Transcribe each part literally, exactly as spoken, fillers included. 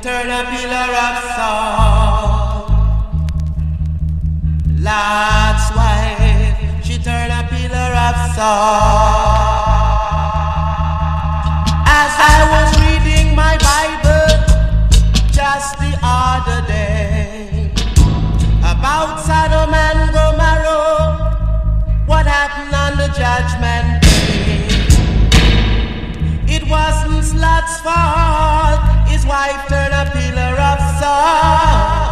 turned a pillar of salt. Lot's wife, she turned a pillar of salt. As I was reading my Bible just the other day about Sodom and Gomorrah, what happened on the judgment day? It wasn't Lot's fault, his wife turned a pillar of salt.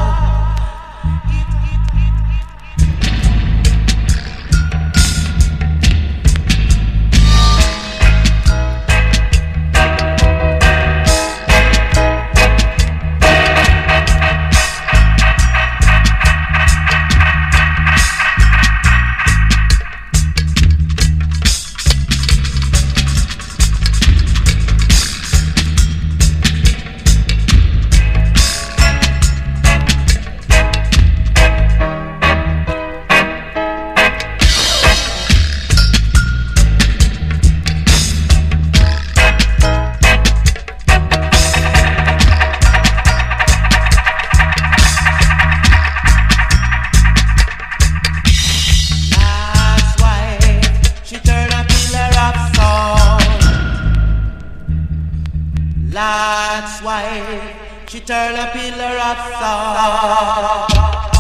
Lot's wife, she turned a pillar of salt.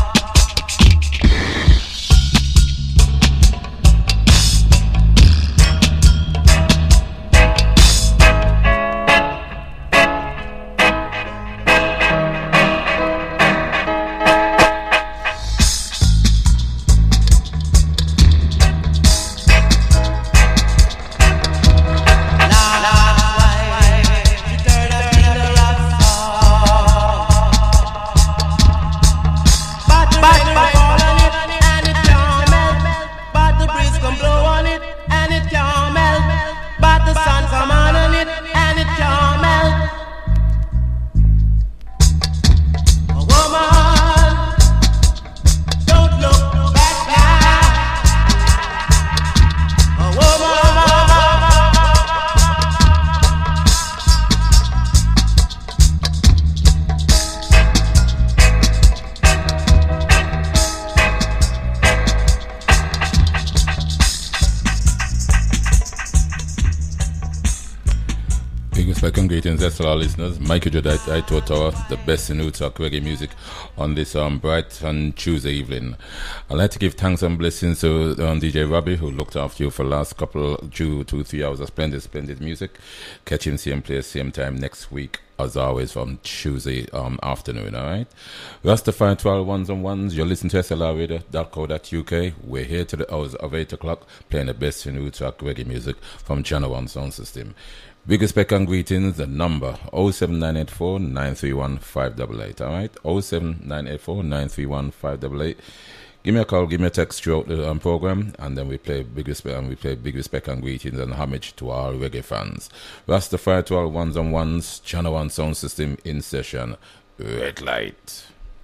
Greetings, that's all our listeners. Michael Jodite, Ito Tower, the best in New Talk reggae music on this um, bright and Tuesday evening. I'd like to give thanks and blessings to um, D J Robbie, who looked after you for the last couple, two, two, three hours of splendid, splendid music. Catch him same place, same time next week, as always, from Tuesday um, afternoon, all right? Rastafari twelve ones and ones, you're listening to S L R radio dot co dot U K. We're here to the hours of eight o'clock, playing the best in New Talk reggae music from Channel one Sound System. Big respect and greetings. The number oh seven nine eight four nine three one five eight eight. All right, oh seven nine eight four nine three one five eight eight. Give me a call, give me a text throughout the um, program, and then we play big respect and we play big respect and greetings and homage to our reggae fans. Rastafari twelve ones and ones, Channel one Sound System in session. Red light.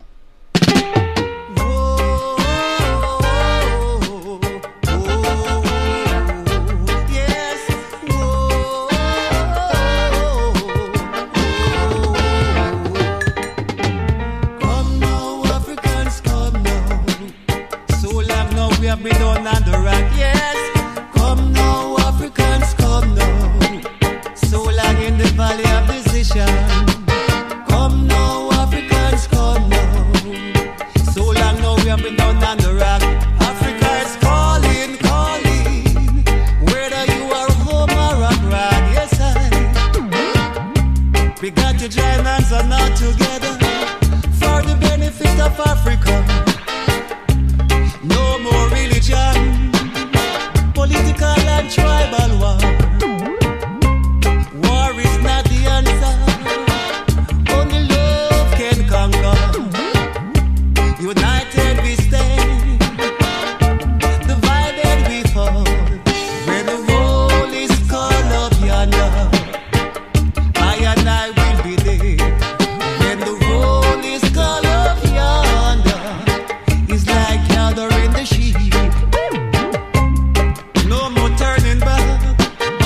We have been on the rock, yes. Come now, Africans, come now. So long in the valley of decision. Come now, Africans, come now. So long now we have been down on the rock. Africa is calling, calling. Whether you are home or abroad, yes I. We got to join hands and not together for the benefit of Africa. No more religion, political and tribal war. War is not the answer. Only love can conquer. United we stand, divided we fall. When the roll is called up yonder, I and I will be there. When the roll is called up yonder, it's like gathering the sheep. No more turning back.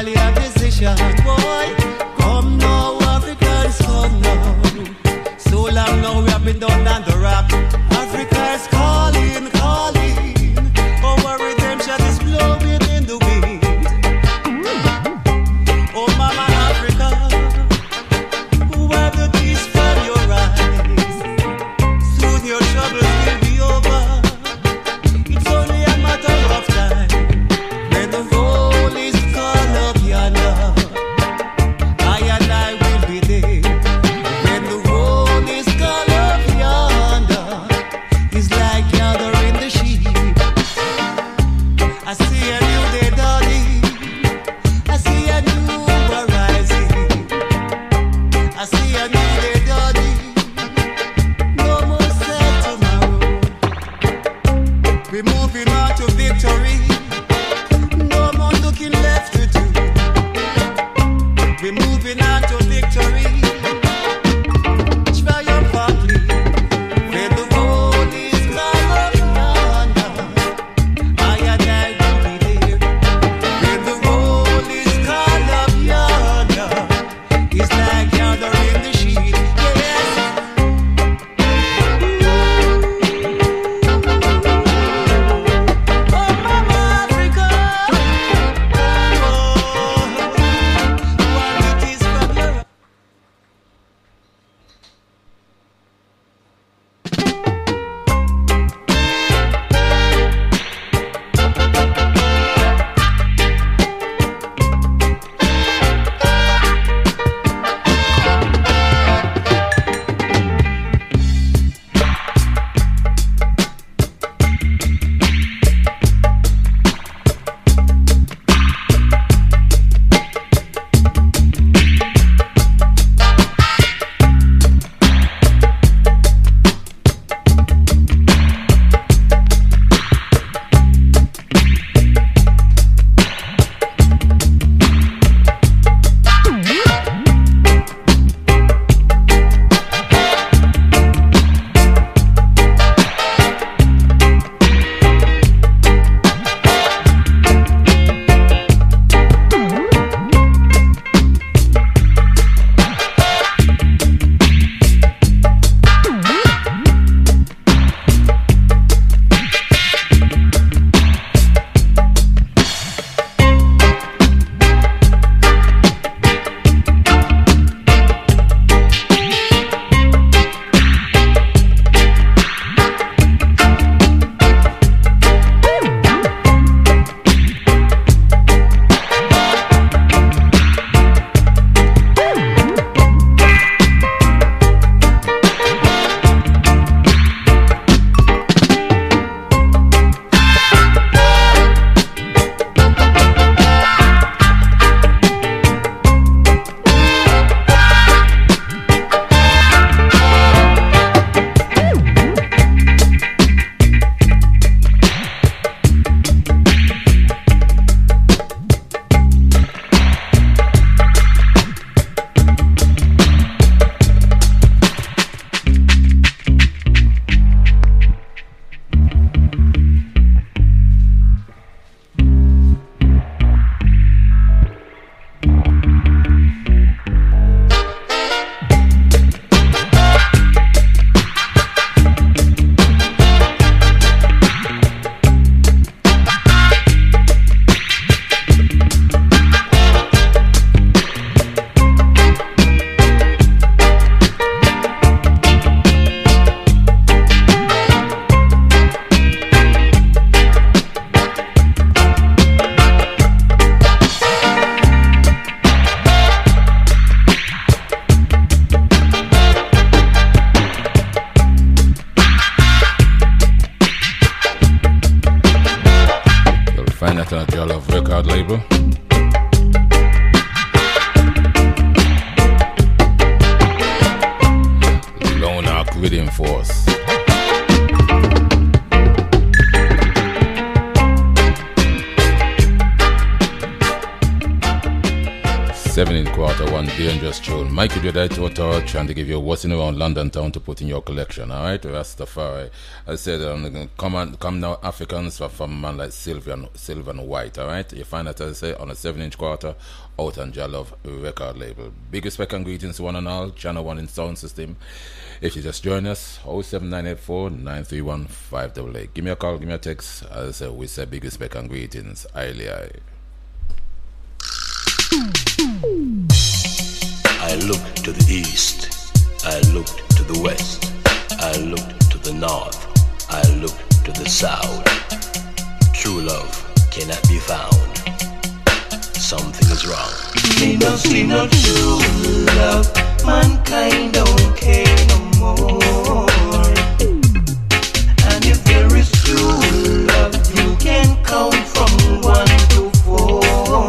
valley of decision. Boy, come now, Africans, come now. So long now we have been down on the rock. Africa's calling, calling. Our redemption is blowing in the wind. Oh, Mama Africa, wipe the tears from your eyes. Soon your troubles will be over. It's only a matter of time. When the roll is called up yonder, I and I will be there. When the roll is called up yonder, it's like gathering the sheep. I see a new day dawning. I see a new horizon. I see a new day dawning. No more sad tomorrow. We're moving on to victory. No more looking left to do. We're moving on to victory. Triumphantly. When the road is called up yonder, I and I will be there. When the road is called up yonder, it's like gathering the sheep. Yes. Oh, Mama Africa. Oh, while it is from your record label. Lone Ark Rhythm Force. seven in quarter one, dangerous tune. Michael Jedi Total trying to give you what's in around London town to put in your collection. All right, Rastafari. I said, um, come on, come now, Africans from a man like Sylvan, Sylvan White. All right, you find that, as I say, on a seven-inch quarter out on Jalove record label. Big respect and greetings to one and all. Channel One in sound system. If you just join us, oh seven nine eight four nine three one five eight eight. Give me a call, give me a text. As I say, we say big respect and greetings. Highly high. I looked to the east, I looked to the west, I looked to the north, I looked to the south. True love cannot be found. Something is wrong. Me no see no true love. Mankind don't care no more. And if there is true love, you can count from one to four.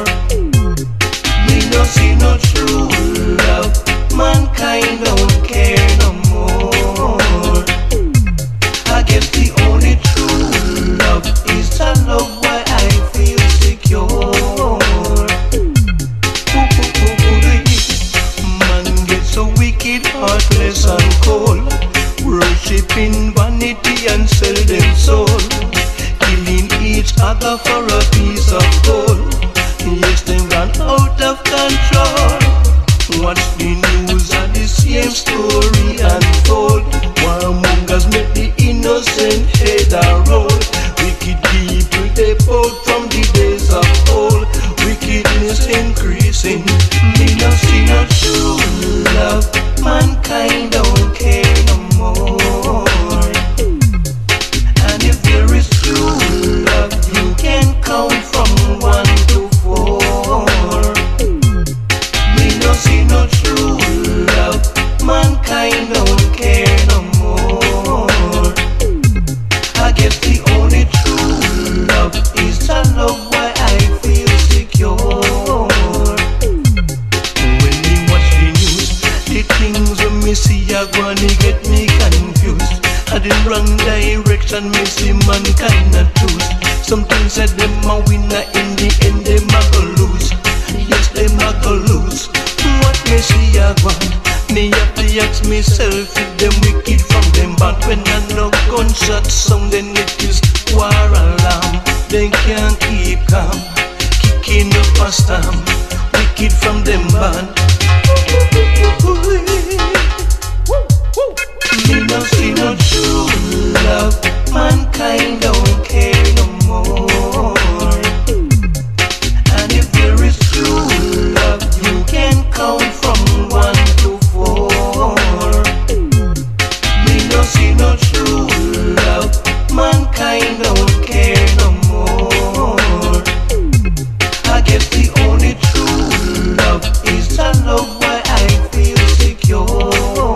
Me no see no true love. Mankind don't care no more. I guess the only true love is to love why I feel secure. Man gets so wicked, heartless and cold, worshipping vanity and sell them soul, killing each other for a piece of gold. Yes, they run out of control. Watch the news and the same story unfold. Warmongers make the innocent head a roll. Wicked people they pulled from the days of old. Wickedness increasing. Me no see no true love. Mankind don't care no more. And if there is true love, you can count from one to four. Me no see no true love. Mankind don't care no more. I guess the only true love is to love why I feel secure. When me watch the news, the things when me see are gonna get me confused. I the wrong direction, me see mankind not choose. Some things said them a winner, in the end them a go lose. Yes, them a go lose. What me see a gone, me have to ask myself if them wicked from them bad. When I know gunshot sound, then it is war alarm. They can't keep calm, kicking up a storm. Wicked from them bad. Me no see no true love. Mankind don't care no more. And if there is true love, you can count from one to four. Me no see no true love. Mankind don't care no more. I guess the only true love is to love why I feel secure.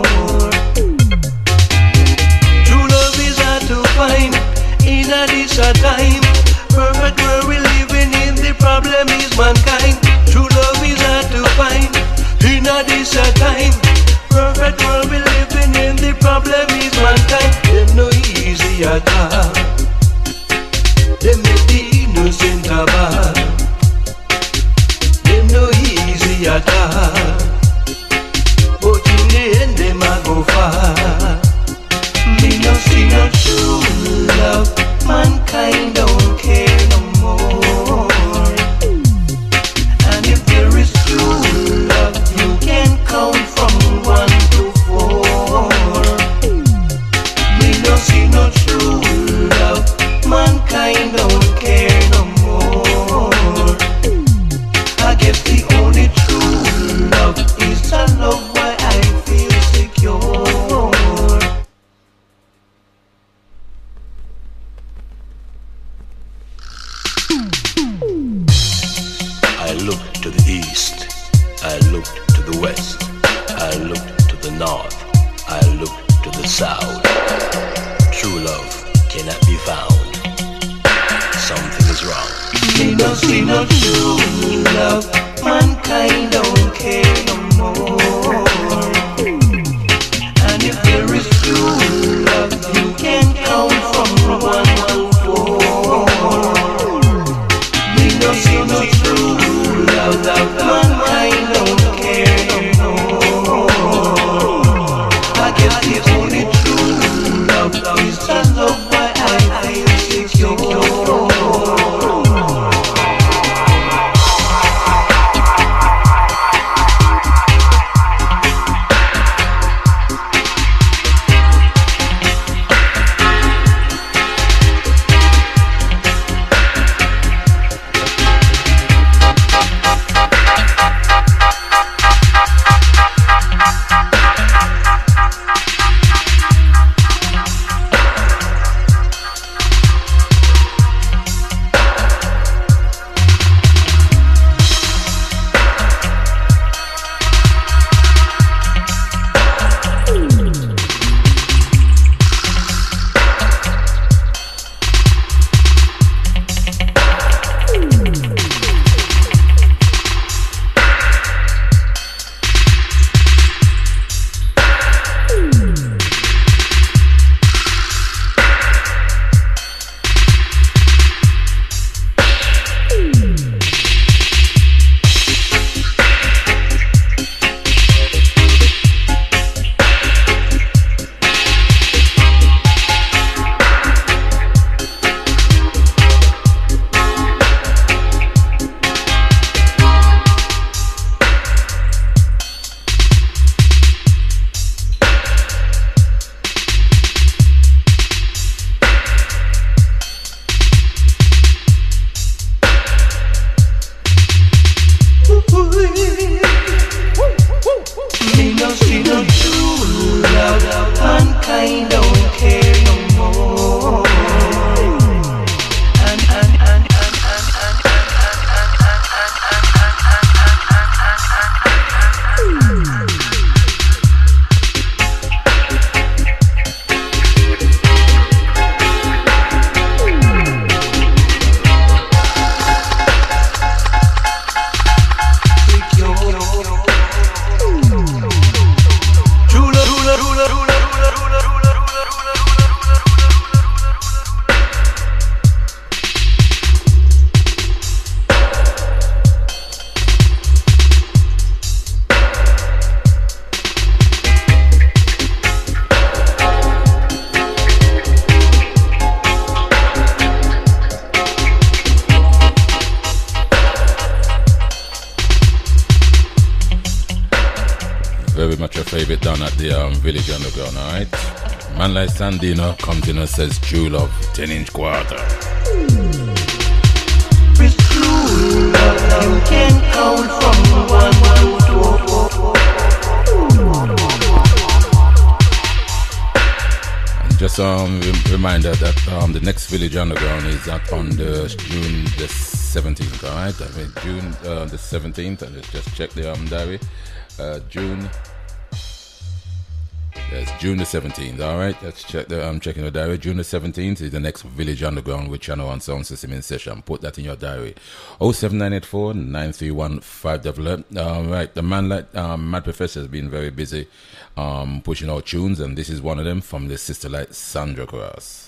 True love is hard to find in a this a time. Perfect world we living in, the problem is mankind. True love is hard to find in a this a time. Perfect world we living in, the problem is mankind. Them no easy at all. Them make the innocent a bad. Them no easy at all. But in the end them a go far. Me no see no true love. Mankind don't care no more. And if there is true love, you can count from one to four. Me no see no true love. Mankind don't care no more. I guess the only true love is to love why I feel secure. I looked to the east, I looked to the west, I looked to the north, I looked to the south. True love cannot be found. Something is wrong. Me no see no true love. Mankind don't care no more. And if there is true love, you can count from one to four. Me no see no true love. Mankind very much a favorite down at the um, Village Underground, alright? Man like Sandino comes in and says True Love, ten inch quarter. With true love, you can count from one to four. Just a um, reminder that um, the next Village Underground is at on the June the seventeenth, alright? I mean June uh, the seventeenth, and let's just check the um, diary. Uh, June, yes, June the seventeenth, alright? Let's check the, I'm um, checking the diary. June the seventeenth is the next Village Underground with Channel one Sound System in session. Put that in your diary. oh seven nine eight four, nine three one, five double eight. Alright, the man like um, Mad Professor has been very busy um, pushing out tunes, and this is one of them from the sister like Sandra Cross.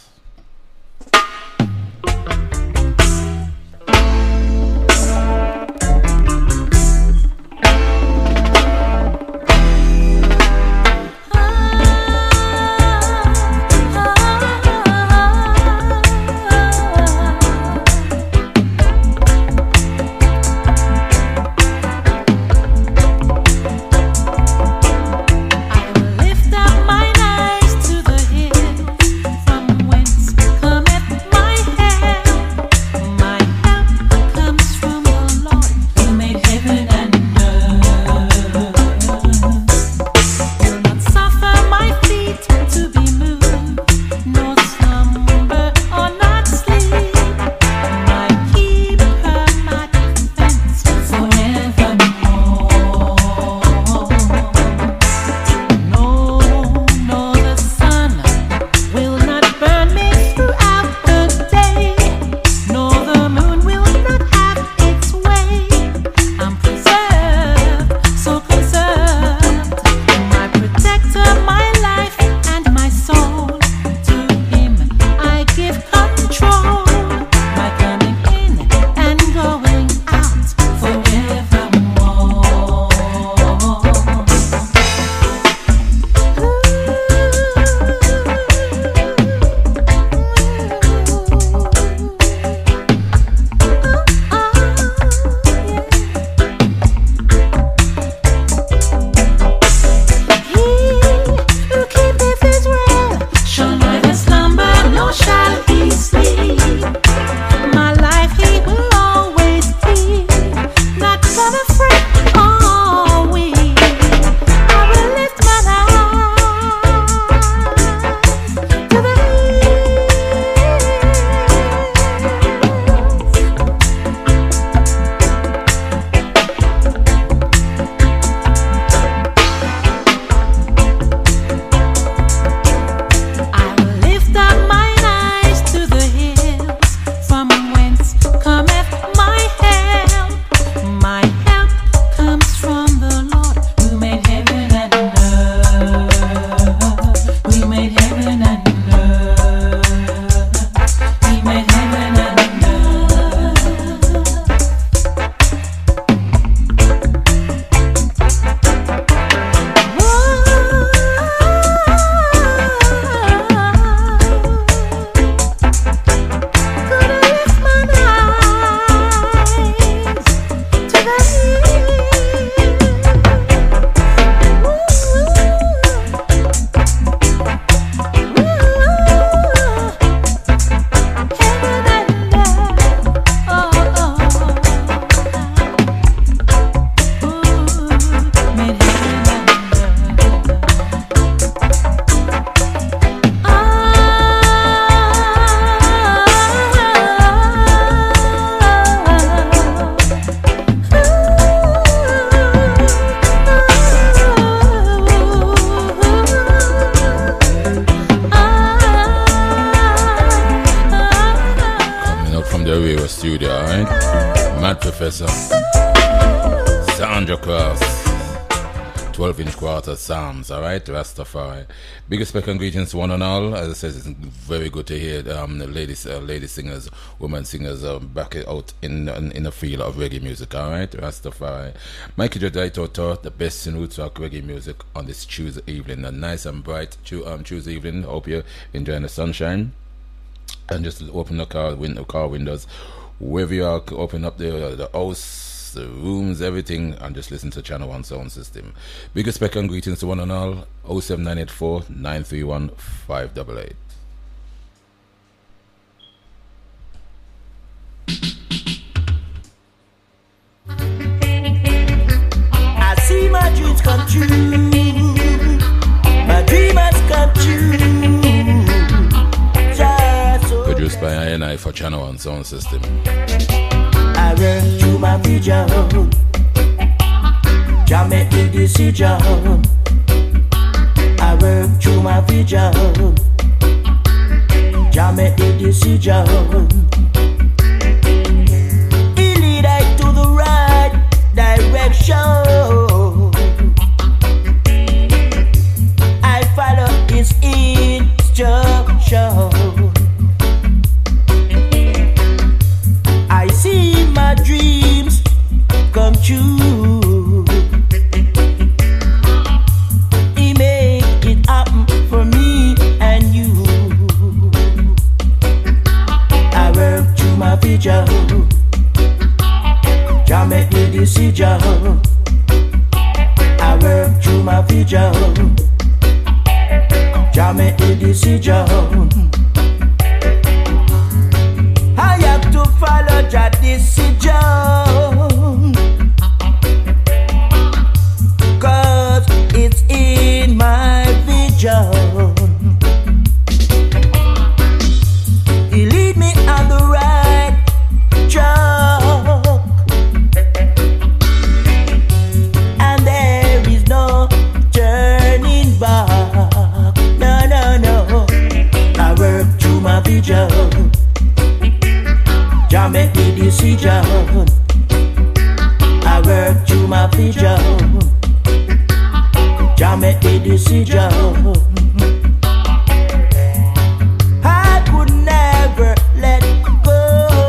Studio, right? Mad Professor, Sandra Cross, twelve inch quarter Psalms, alright? Rastafari. Big respect and greetings to one and all. As I said, it's very good to hear um, the ladies, uh, lady singers, women singers uh, back out in, in in the field of reggae music, alright? Rastafari. Mikey Jodaito taught the best in roots rock reggae music on this Tuesday evening. A nice and bright um, Tuesday evening. Hope you're enjoying the sunshine. And just open the car, window, car windows. Wherever you are, open up the, the house house, the rooms, everything, and just listen to Channel One Sound System. Big respect and greetings to one and all. oh seven nine eight four, nine three one, five eight eight. I see my dreams come true. My dream has come true. So produced by I N I for Channel One Sound System. I run to my vision. Jah make the decision. I work through my vision. Jah make the decision. He lead I to the right direction. I follow his instruction. I see my dreams come true. He make it happen for me and you. I work through my vision. Jah make the decision. I work through my vision. Jah make the decision. I have to follow Jah decision, 'cause it's in my vision. He lead me on the right track, and there is no turning back. No, no, no. I work through my vision. Jah make the decision. I work through my vision. Jah make the decision. I could never let go.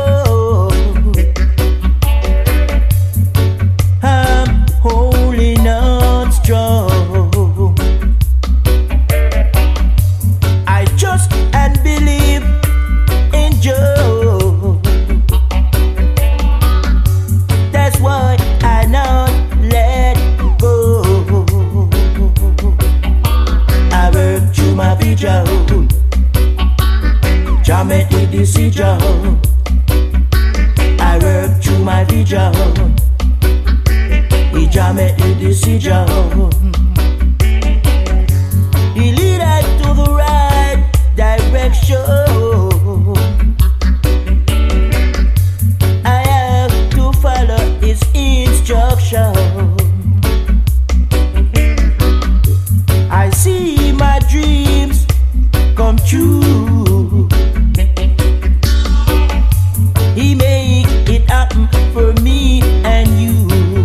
I'm holding on strong. I trust and believe in Joe. That's why I not let go. I work through my vision. Jah make the decision. I work through my vision. He Jah make the decision. He lead us to the right direction. I have to follow his instruction. I see my dreams come true. He make it happen for me and you.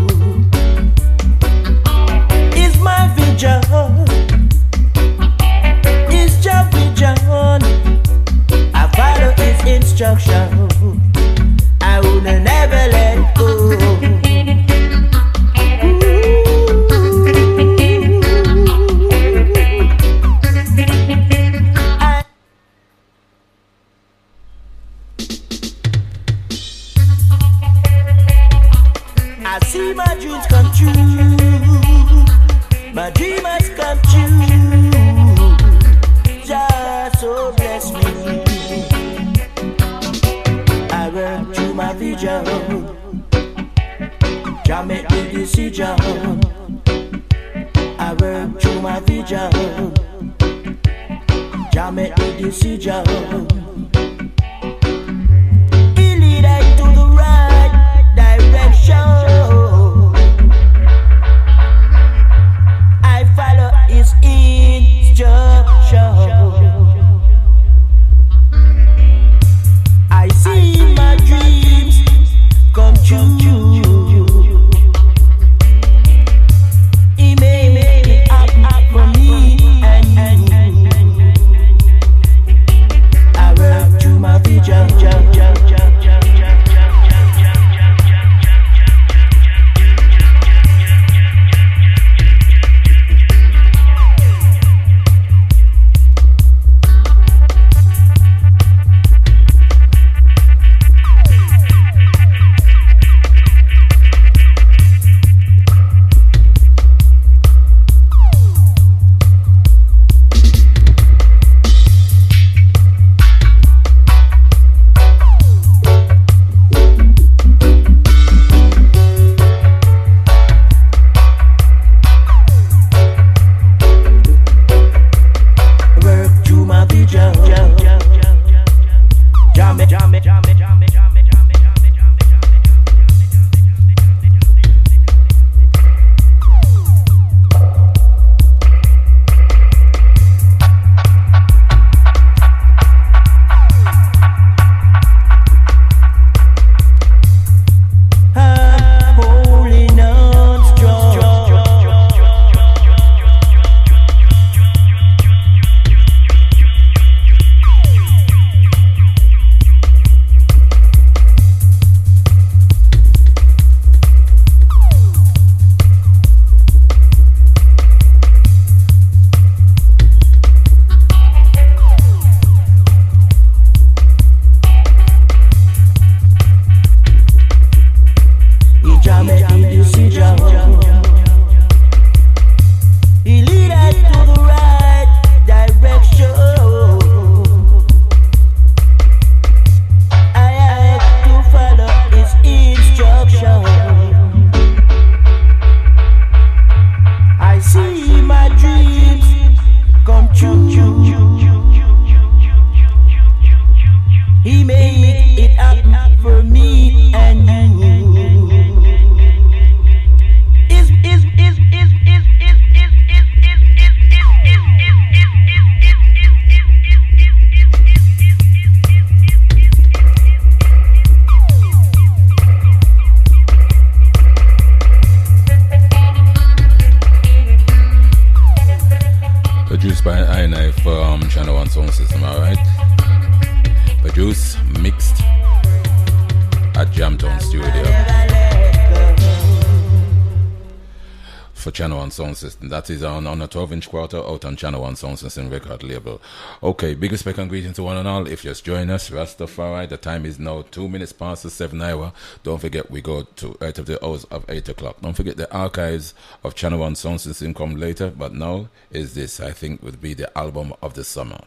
It's my vision. It's Jah vision. I follow his instruction. I would never let go. I see my dreams come true. My dream has come true. Jah so bless me. I work through my vision. Jah make the decision. I work through my vision. Jah make the decision. He lead us to the right direction. I follow his instruction. I see my dreams come true. He may make it happen for me and you. I Jah, you see Jah. He lead us to the right direction. I have to follow His instruction. I see my dreams come true. He made it happen for me and you. Is is is is is is is is Produced by I N I from Channel One Sound System, alright? Produced, mixed at Jamtown Studio for Channel One Sound System. That is on, on a twelve inch quarter out on Channel One Sound System record label. Okay, big respect and greetings to one and all. If you just join us, Rastafari, the time is now two minutes past the seven hour. Don't forget, we go to out of the hours of eight o'clock. Don't forget the archives of Channel One Sound System come later, but now is this, I think, would be the album of the summer.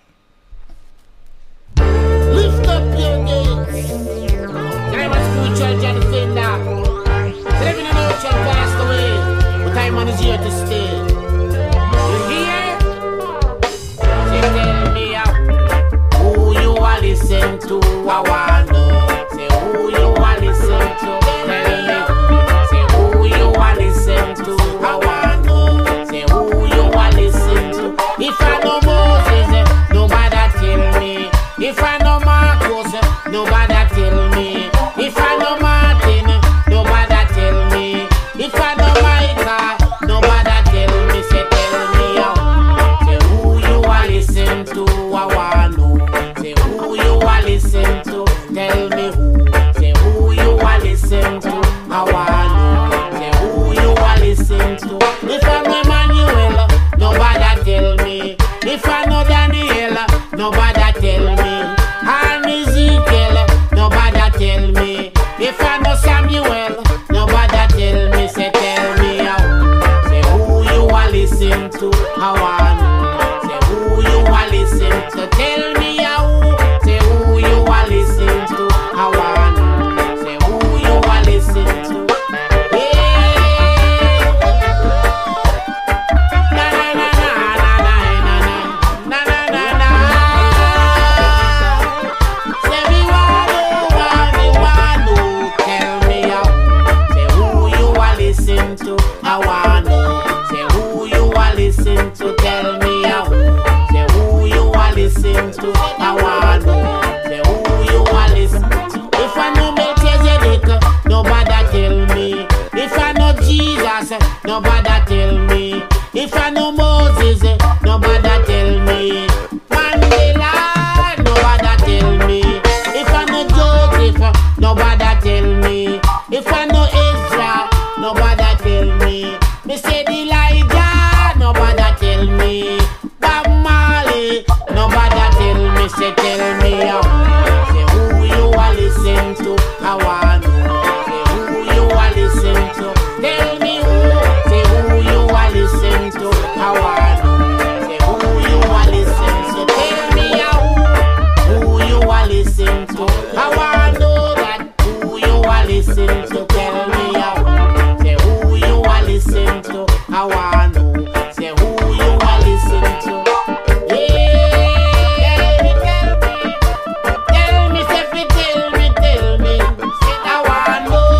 Lift up your gates. I'm a spiritual John Fender. Living in an ocean passed away, but time on is here to stay. You hear? Say, tell me uh, who you are listening to. I want to know. Say who you are listening to. Tell me. Say who you are listening to. I want to know. Say who you are listening to. If I know Moses, nobody tell me. If I know Marcos, nobody tell me. If I know Martin, nobody tell me. If I know Micah, nobody tell me. Say tell me how. Say who you are listening to. I wanna know. Say who you are listening to. Tell me who. Say who you are listening to. I wanna know. Say who you are listening to. If I know Emmanuel, nobody tell me. If I know Daniel, nobody tell me. And Ezekiel, nobody tell me. If I know Samuel, nobody tell me. Say tell me how. Say who you are listening to. How I know. Say who you are listening to. Tell me how. Say who you are listening to. How I know. Say who you are listening to. To tell me how. Say who you are listening to. I want to know. Say who you are listening to. If I know Melchizedek, nobody tell me. If I know Jesus, nobody tell me. If I know Moses, nobody tell me. Mandela, nobody tell me. If I know Joseph, nobody tell me. If I know Ezra, nobody tell me. Me say Elijah, nobody tell me. Bob Marley, nobody tell me. Say tell me how. Say who you are listening to. How I know. Say who you are listening to. Tell me who. Say who you are listening to. How I know. Say who you are listening to. Tell me how. Who you are listening to. How I know that. Who you are listening to. Tell me how. Say who you are listening to. How I know. Say who you are listening to. Yeah, tell me, tell me, tell me, say fi tell me, tell me. Say how I know.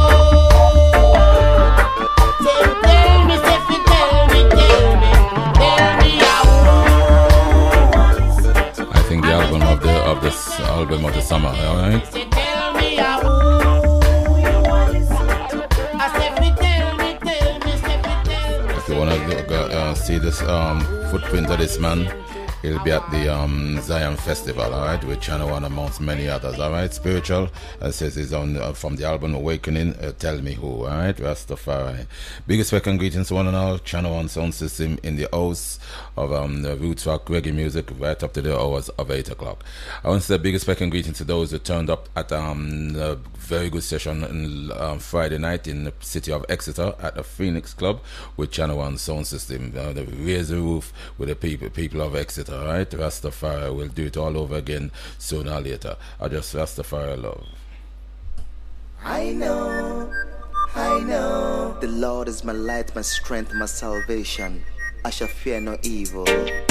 Say tell me, say fi tell me, tell me, tell me how. I think the album of the of this album of the summer, alright? Say tell me how. I say fi tell me, tell me, say fi tell me. If you wanna look, uh, see this um, footprint of this man, He'll be at the um, Zion Festival, all right, with Channel One amongst many others, all right. Spiritual, uh, says he's on uh, from the album Awakening. Uh, Tell Me Who, all right. Rastafari. Biggest welcome greetings to one and all. Channel One sound system in the house of um, the roots rock reggae music right up to the hours of eight o'clock. I want to say biggest welcome greetings to those who turned up at um, a very good session on um, Friday night in the city of Exeter at the Phoenix Club with Channel One sound system. Uh, they raise the roof with the people people of Exeter, all right. Rastafari will do it all over again sooner or later. I just Rastafari love. I know, I know. The Lord is my light, my strength, my salvation. I shall fear no evil.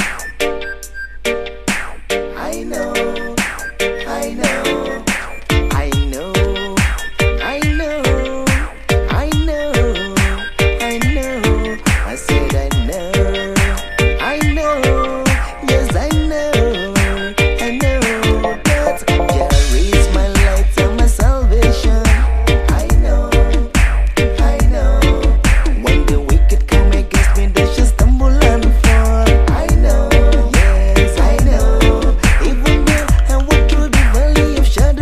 I know, I know, I know, I know, I know, I know. I said I know, I know, yes I know, I know. That Jah is my light and my salvation. I know, I know. When the wicked come against me, they shall stumble and fall. I know, yes I know. Even though I walk through the valley of shadow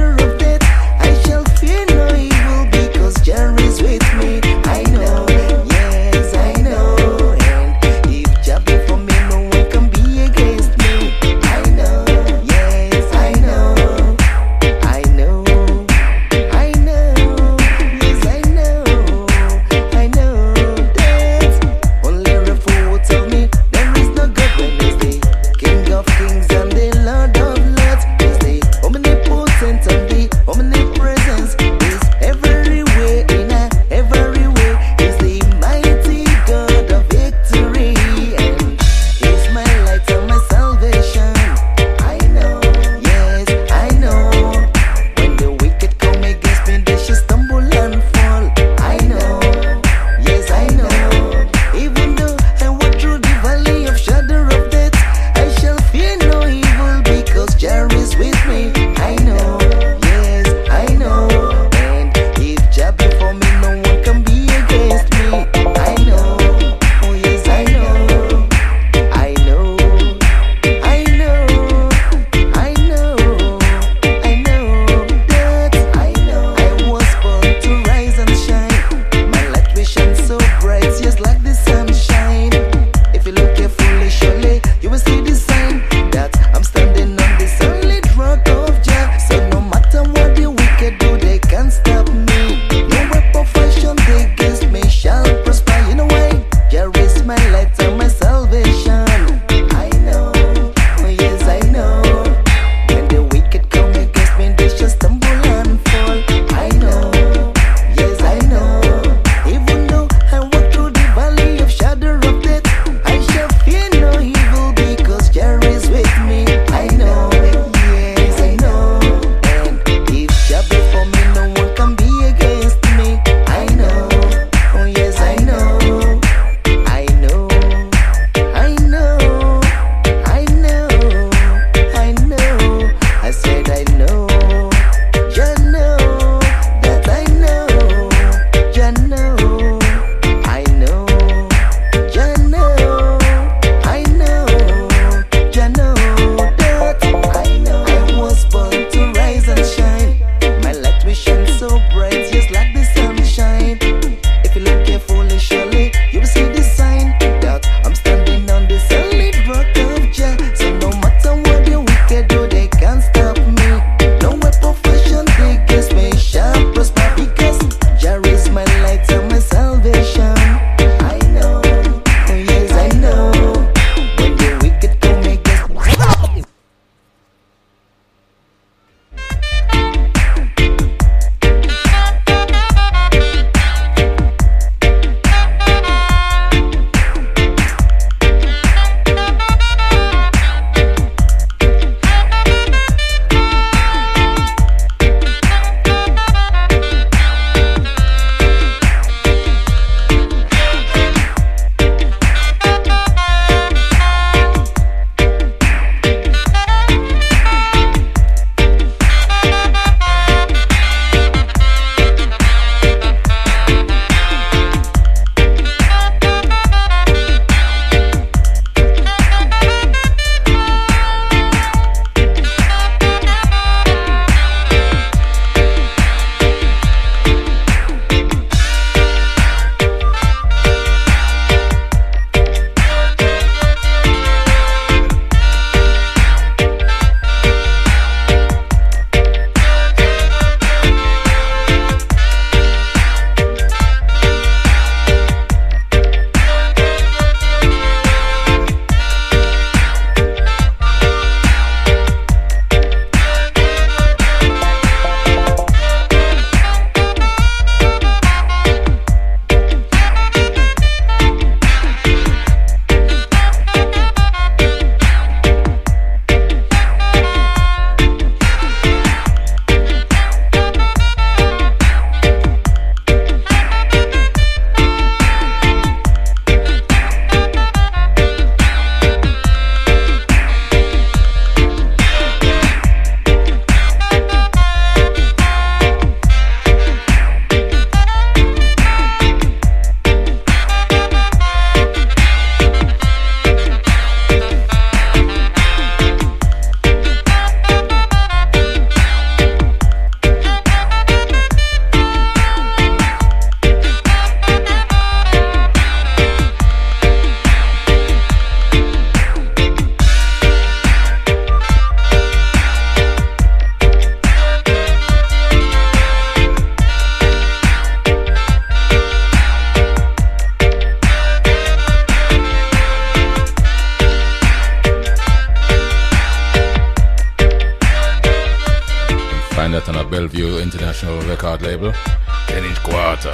Bellevue International Record Label, ten inch Quarter.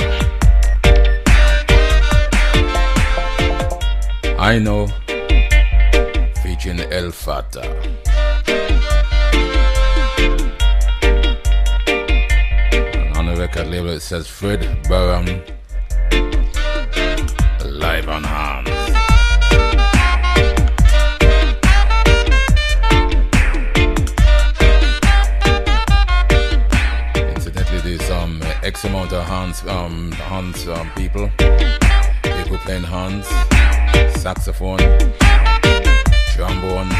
I Know, featuring El Fata. And on the record label it says Fred Barham, live on hand. Um, X amount of hands, um, hands um, people, people playing hands, saxophone, trombone,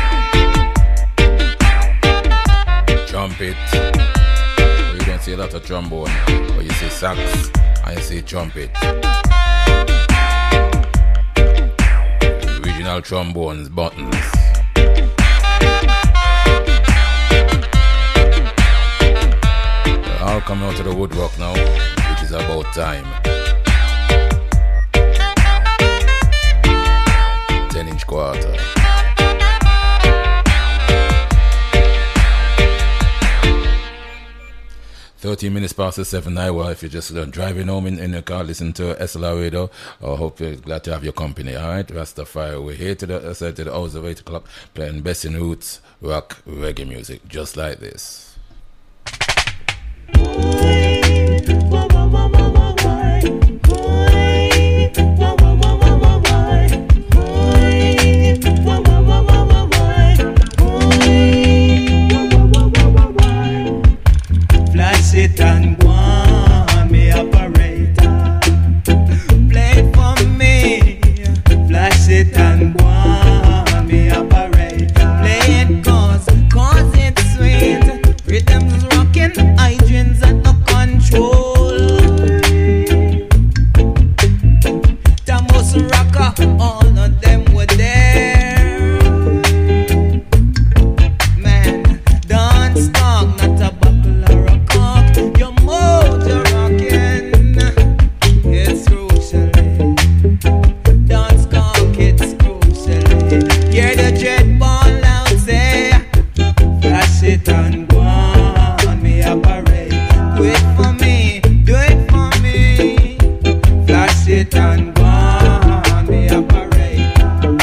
trumpet. You don't see a lot of trombone, but you see sax and you see trumpet. Original trombones, buttons. All coming out of the woodwork now, which is about time. ten inch Quarter. thirteen minutes past the seven hour. If you're just uh, driving home in, in your car, listen to S L R Radio. I hope you're glad to have your company. Alright, Rastafari. We're here to the, uh, to the hours of eight o'clock playing best in roots, rock, reggae music, just like this. Flash it and go on, me operator. Play it for me. Flash it and go on, me operator. Play it cause, cause it's sweet. Rhythms rocking, hydrants at the control. Tamos rocker, all of them were there. Man, dance talk, not a buckle or a cock. Your motor rocking, it's crucially. Dance talk, it's crucially. Hear the dread ball out, say, flash it and go on, me operate. Do it for me, do it for me. Flash it and go on, me operate.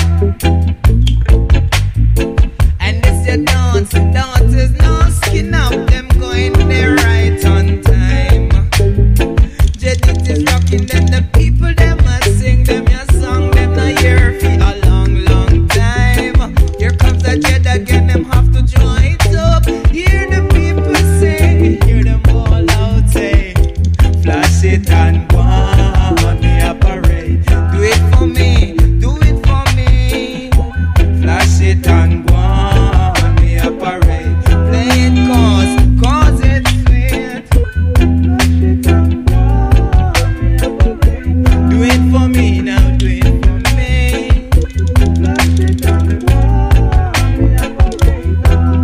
And this your dance, dance is no skin up. Them going there right on time. Jedit is rocking them, the people them a sing them your song, them not hear for a long, long time. Here comes the Jed again, them have to join it up. Hear the people sing, hear them all out say, flash it and go on, me operate. Do it for me, do it for me. Flash it and go on, me operate. Play it cause, cause it's sweet. Flash it and go on, me operate. Do it for me now, do it for me. Flash it and go on, me operate.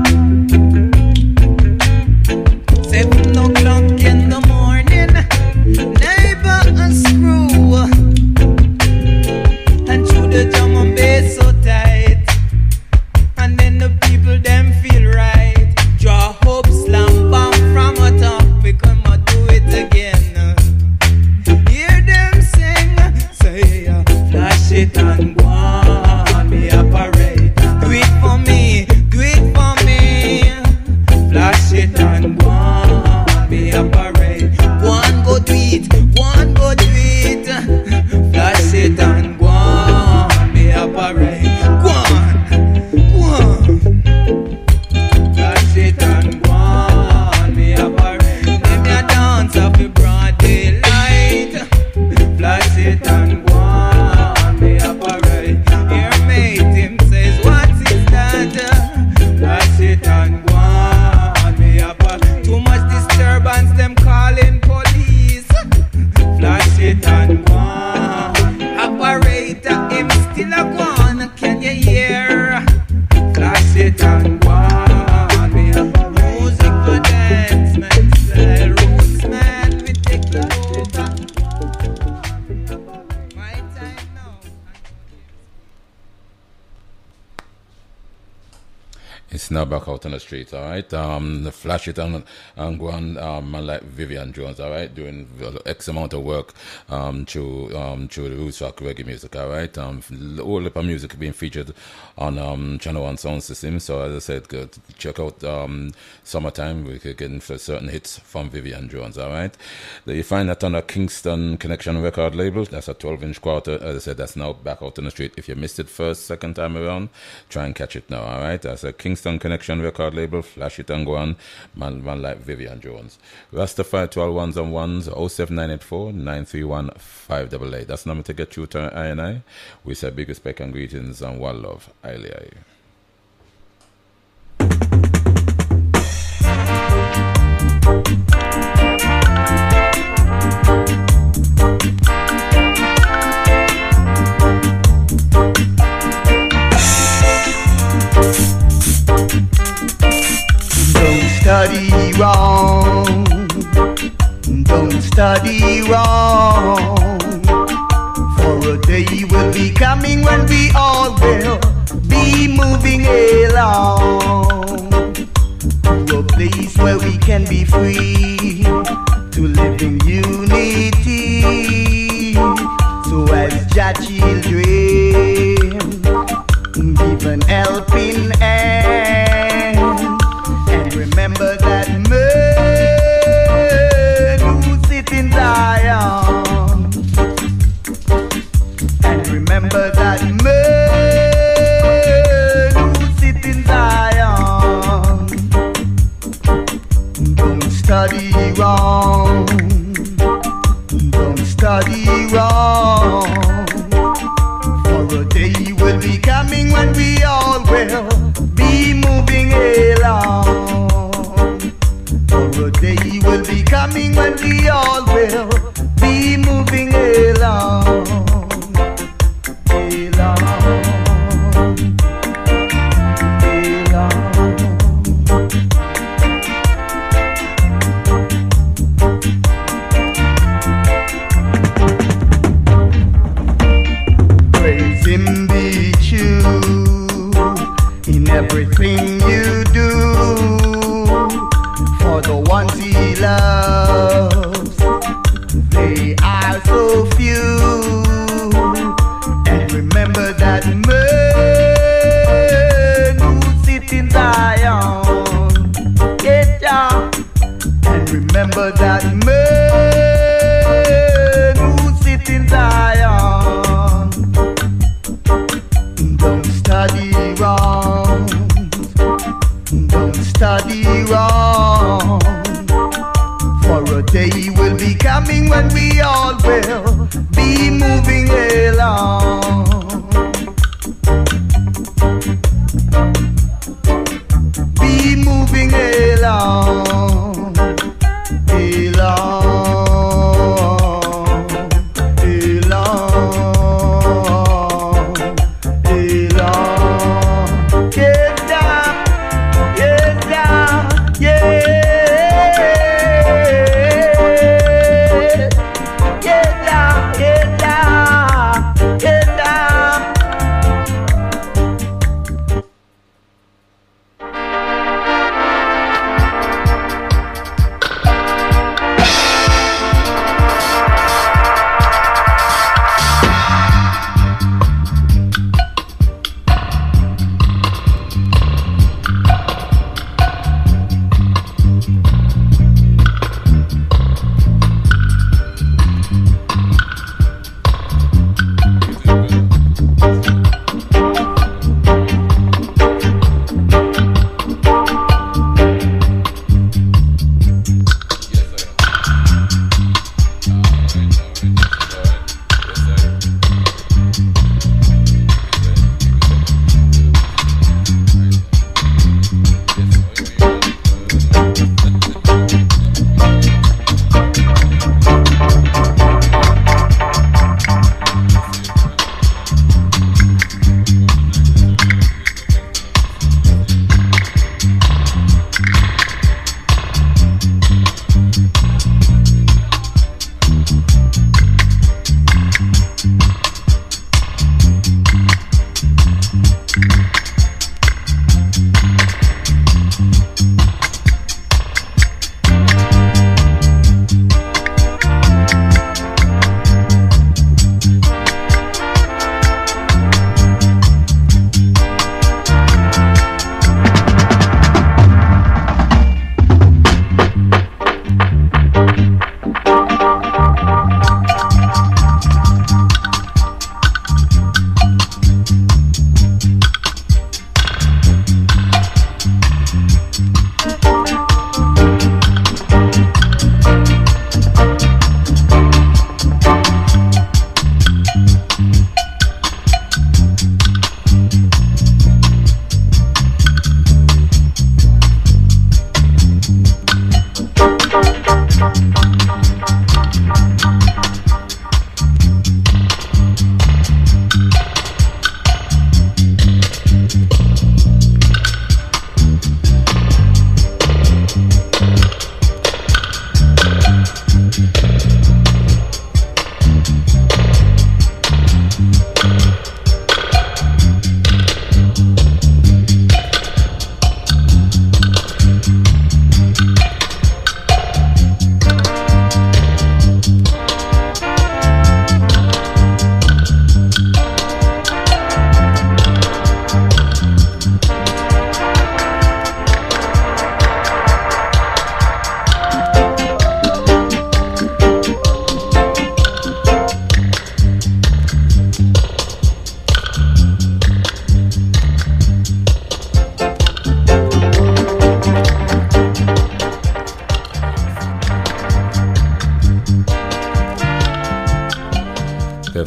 Seven o'clock in the morning, neighbor and screw, and through the drum and bass so tight, and then the people them feel right. Draw hope, slam bam from a top, we come and do it again. Hear them sing, say uh, flash it and go on, me operate. Do it for me, do it for me. Flash it and go on, me operate. One go do it, one go do it. Flash it and go on, me operate. Go on, go on. Flash it and go on, me operate. Let me a dance of the broad daylight. Flash it and go on, me operate. Your mate him says, what is that? Flash it and go on, me operate. Too much disturbance, them calling police. Flash it and go on. Operator, him still a go on. Can you hear? Flash it and go on, me operate. Music for dance, man, style roots, man. We take it over. It's now back out on the streets, all right? Um, flash it and, and go on, um, man like Vivian Jones, all right? Doing X amount of work um, through um, through the roots rock reggae music, all right? Um, all the music being featured on um, Channel One Sound System. So as I said, go to check out um, Summertime. We could get for certain hits from Vivian Jones, all right? You find that on a Kingston Connection record label. That's a twelve inch quarter. As I said, that's now back out on the street. If you missed it first, second time around, try and catch it now, all right? That's a Kingston Connection record label. Flash it and go on. Man, man like Vivian Jones. Rastafari twelve ones and ones, oh seven nine eight four, nine three one, five eight eight. That's the number to get you to I and I. We say big respect and greetings and one love. Aye, Study wrong, don't study wrong, for a day will be coming when we all will be moving along to a place where we can be free to live in unity. So as Jah children, give an helping hand. Remember that man who sits in Zion, and remember that man who sits in Zion. Don't study wrong, don't study wrong, for a day will be coming when we all will be moving along. For a day will be coming when we all will be moving along, along.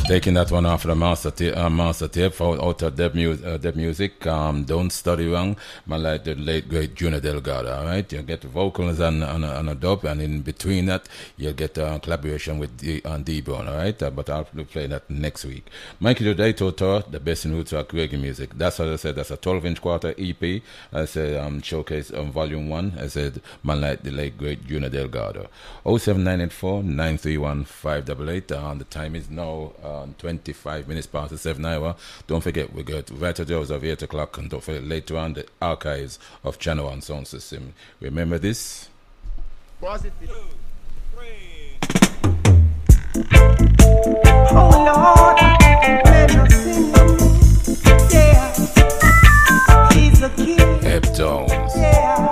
Taking that one off the master tape, uh, master tape out, out of Deb, mu- uh, Deb Music. Um, Don't Study Wrong, man, like the late great Junior Delgado. All right, you get the vocals on on a, on a dub, and in between that, you get a collaboration with D, on D Brown. All right, uh, but I'll play that next week. Mikey today, Toto, the best in roots rock reggae music. That's what I said. That's a twelve inch quarter E P. I said um, showcase on um, volume one. I said man like the late great Junior Delgado. oh seven nine eight four nine three one five eight eight. Uh, and the time is now uh, twenty-five minutes past the seven hour. Don't forget, we got right to the hours of eight o'clock, and don't forget later on the archives of Channel One Sound System. Remember this? Positive. Oh Lord, let us sing. Yeah, He's the King. Hep Jones. Yeah.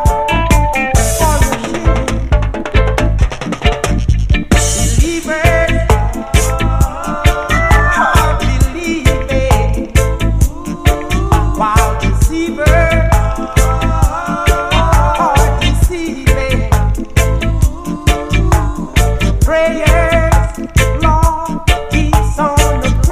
Prayers, Lord, He's on the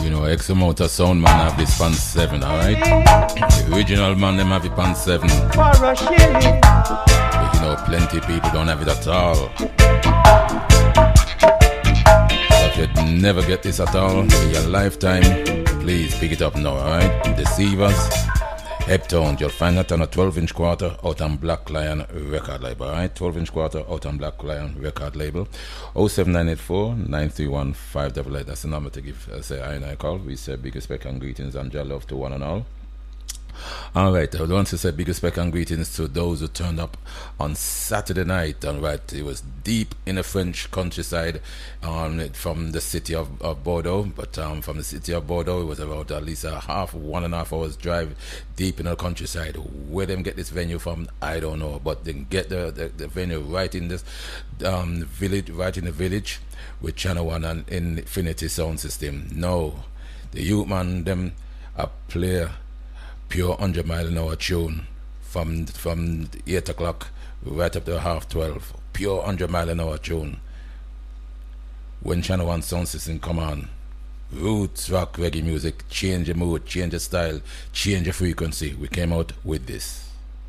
You know, X amount of sound man have this pan seven, alright? The original man them have it pan seven. But you know, plenty people don't have it at all. So if you never get this at all in your lifetime, please pick it up now, alright? Deceivers, Heptones, you'll find that on a twelve inch quarter out on Black Lion record label, alright? twelve inch quarter out on Black Lion record label. oh seven nine eight four, nine three one, five eight eight. That's the number to give, uh, say, I and I call. We say big respect and greetings and joy love to one and all. Alright, I want to say big respect and greetings to those who turned up on Saturday night. Alright, it was deep in the French countryside um, from the city of, of Bordeaux. But um, from the city of Bordeaux, it was about at least a half, one and a half hours drive deep in the countryside. Where them get this venue from, I don't know. But they get the, the, the venue right in this um, village, right in the village with Channel One and Infinity Sound System. No, the youth man, them a player. Pure one hundred mile an hour tune from from eight o'clock right up to half twelve. Pure one hundred mile an hour tune. When Channel One Sound System come on, roots rock reggae music, change the mood, change the style, change the frequency. We came out with this.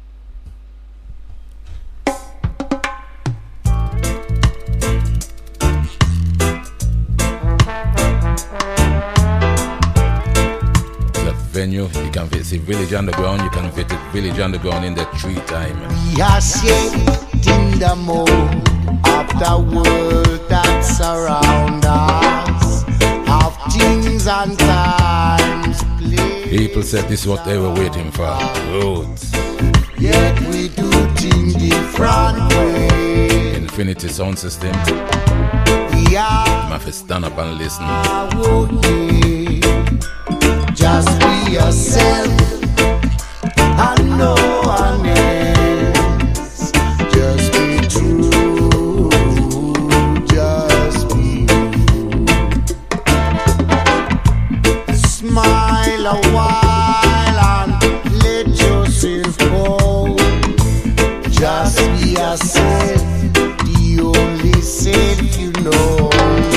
Venue, you can visit Village Underground, you can visit Village Underground in the tree time. We are shaped in the mold of the world that surround us, of things and times. People said this is what they were waiting for. Roots. Yet we do things different way. Infinity Sound System. We are. Have to stand up and listen. Just be yourself and no one else. Just be true, just be you. Smile a while and let yourself go. Just be yourself, the only self you know.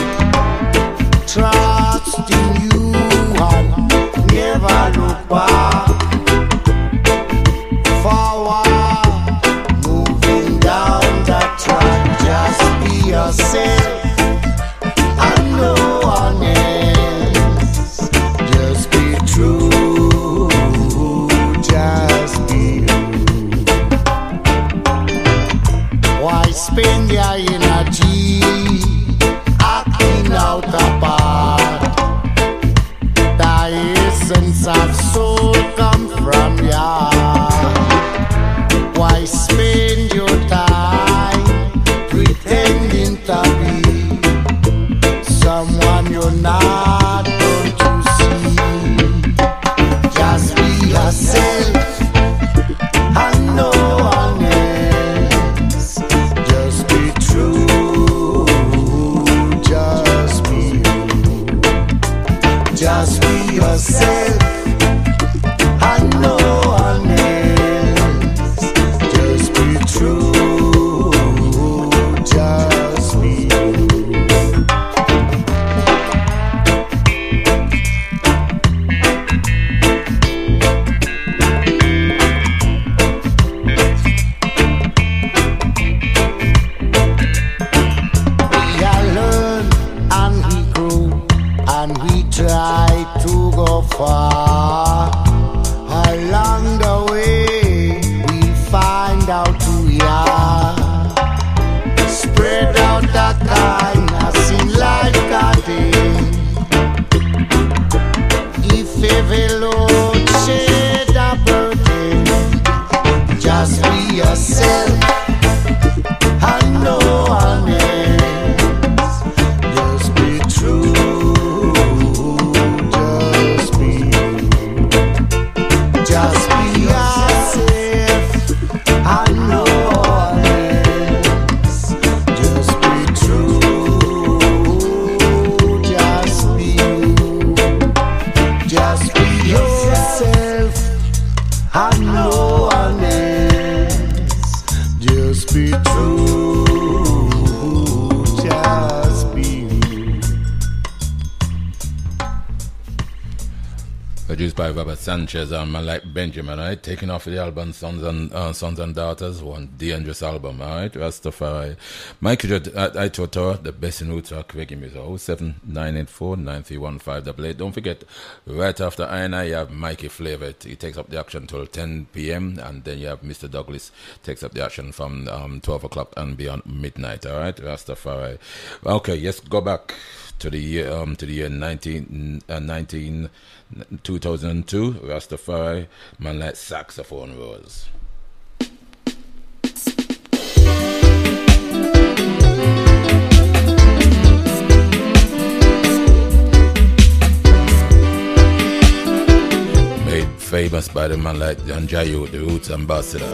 Trust in you and never look back. Forward, moving down that track. Just be yourself and no one else. Just be true, just be you. Why spend your energy acting out apart? Essence of soul come from ya. Why spend your time pretending to be someone you're not? Don't you see? Just be yourself and no one else. Just be true, just be you. Just be yourself and no one else. Just be true, just be you. We all learn and we grow and we try to go far. Along the way we find out who we are. Spread out the kindness in like a day. If every load shed a burden, just be yourself and no one else. Just be true, just be you. Just be yourself and no one else. Just be true, just be you. Just be yourself and no one else. Just be true, just be you. Produced by Robert Sanchez and man like Benjamin, right? Taking off the album Sons and uh, Sons and Daughters, one dangerous album, alright? Rastafari. Mike I Toto, the best in roots rock reggae music. oh seven nine eight four nine three one five eight eight. Don't forget, right after I and I, you have Mikey Flavor. He takes up the action till ten p.m. and then you have Mister Douglas takes up the action from um, twelve o'clock and beyond midnight, alright? Rastafari. Okay, yes, go back to the year um to the year nineteen, uh, nineteen two thousand two. Rastafari, man like Saxophone Rose. Made famous by the man like John Jayu, the Roots ambassador.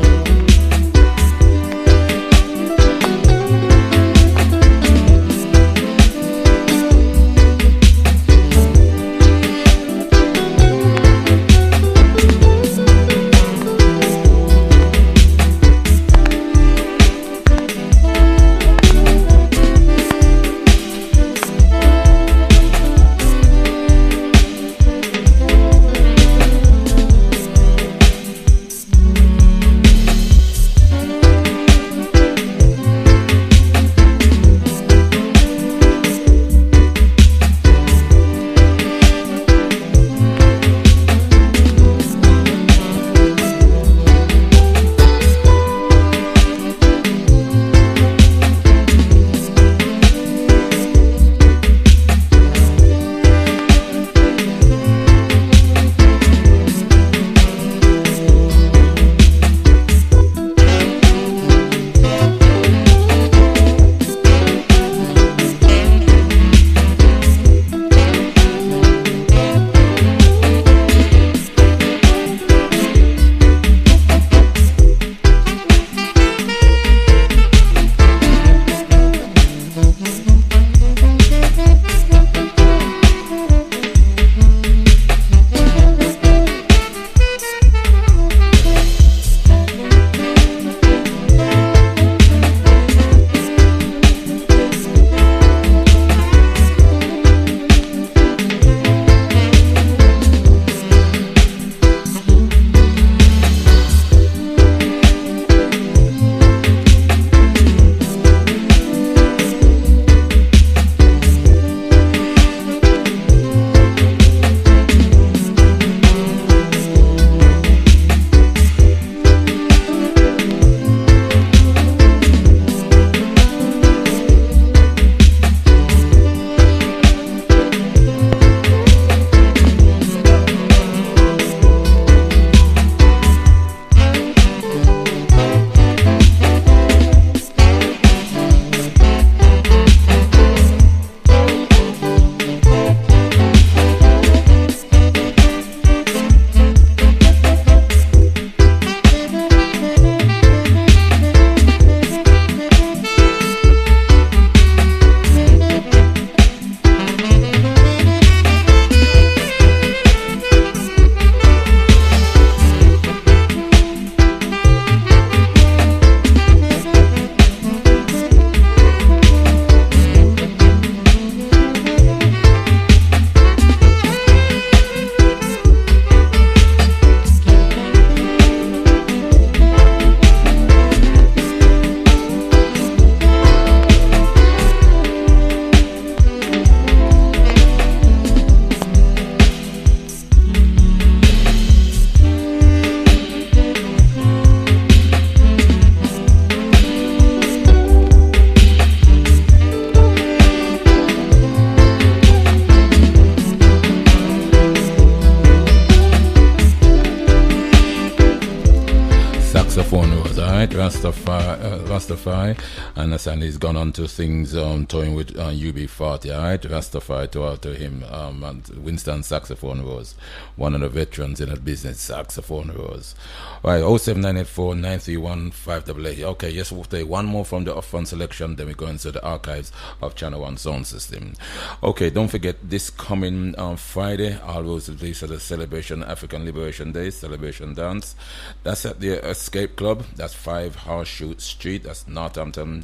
Rastafari, uh, Rastafari, and understand he's gone on to things um, touring with uh, U B forty, alright? Rastafari to out to him, um, and Winston Saxophone Rose, one of the veterans in that business, Saxophone Rose. Alright, oh seven nine eight four nine three one five eight eight. Okay, yes, we'll take one more from the upfront selection, then we go into the archives of Channel One Sound System. Okay, don't forget this coming um, Friday, all those release of the Celebration African Liberation Day, Celebration Dance. That's at the Escape Club. That's five Horseshoe Street. That's Northampton,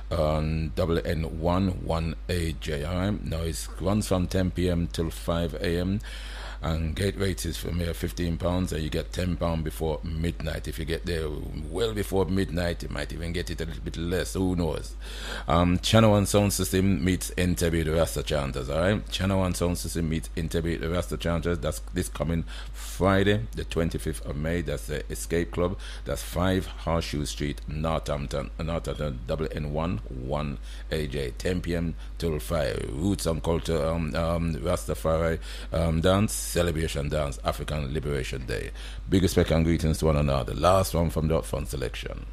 um, W N one one A J. Alright, now it runs from ten p.m. till five a.m. And gate rate is from here fifteen pounds, and you get ten pounds before midnight. If you get there well before midnight, you might even get it a little bit less. Who knows? Um, Channel One Sound System meets Entebbe the Rasta Chanters. All right, Channel One Sound System meets Entebbe the Rasta Chanters. That's this coming Friday, the twenty-fifth of May. That's the Escape Club. That's five Horseshoe Street, Northampton, Northampton, double N one one A J. ten p.m. till five. Roots and culture, um, um, Rastafari um, dance, celebration dance, African Liberation Day. Big respect and greetings to one another. The last one from the Upfront selection.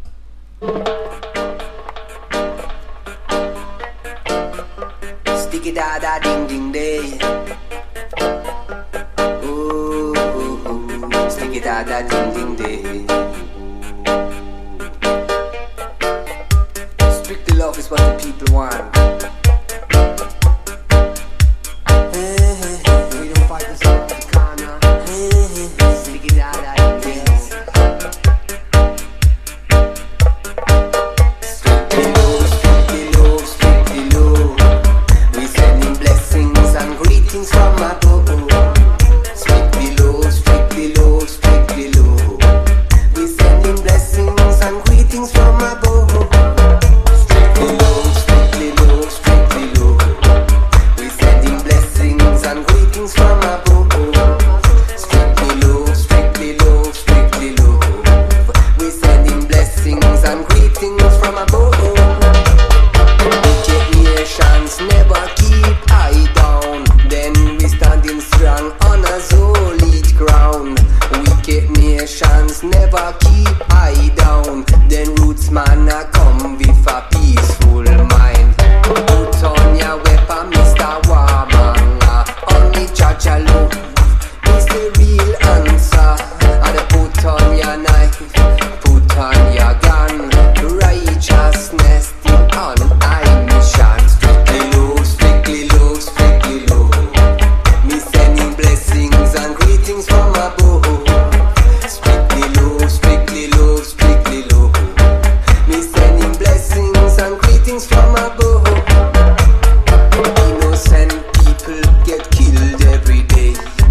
Sticky da da ding ding day. Ooh, ooh, ooh. Sticky da da ding ding day. Strictly love is what the people want. We don't fight this out of the corner. Sticky da da ding ding. Strictly love, strictly love, strictly love. We sending blessings and greetings from above. Strictly love, strictly love, strictly love. We sending blessings and greetings from above. Strictly love, strictly love, strictly love. We sending blessings and greetings from above. Strictly love, strictly love, strictly love. We sending blessings and greetings from above. Wicked nations never keep eye down. Then we standing strong on a solid ground. Wicked nations never keep eye down. Then roots man a come with a peaceful mind. Put on your weapon, Mister Warmonger. Only Jah alone is the real answer. And put on your knife, put on your gun. Righteousness still on high mission. Strictly love, strictly love, strictly love. Me sending blessings and greetings from above. Strictly love, strictly love, strictly love. Me sending blessings and greetings from above. Innocent people get killed every day.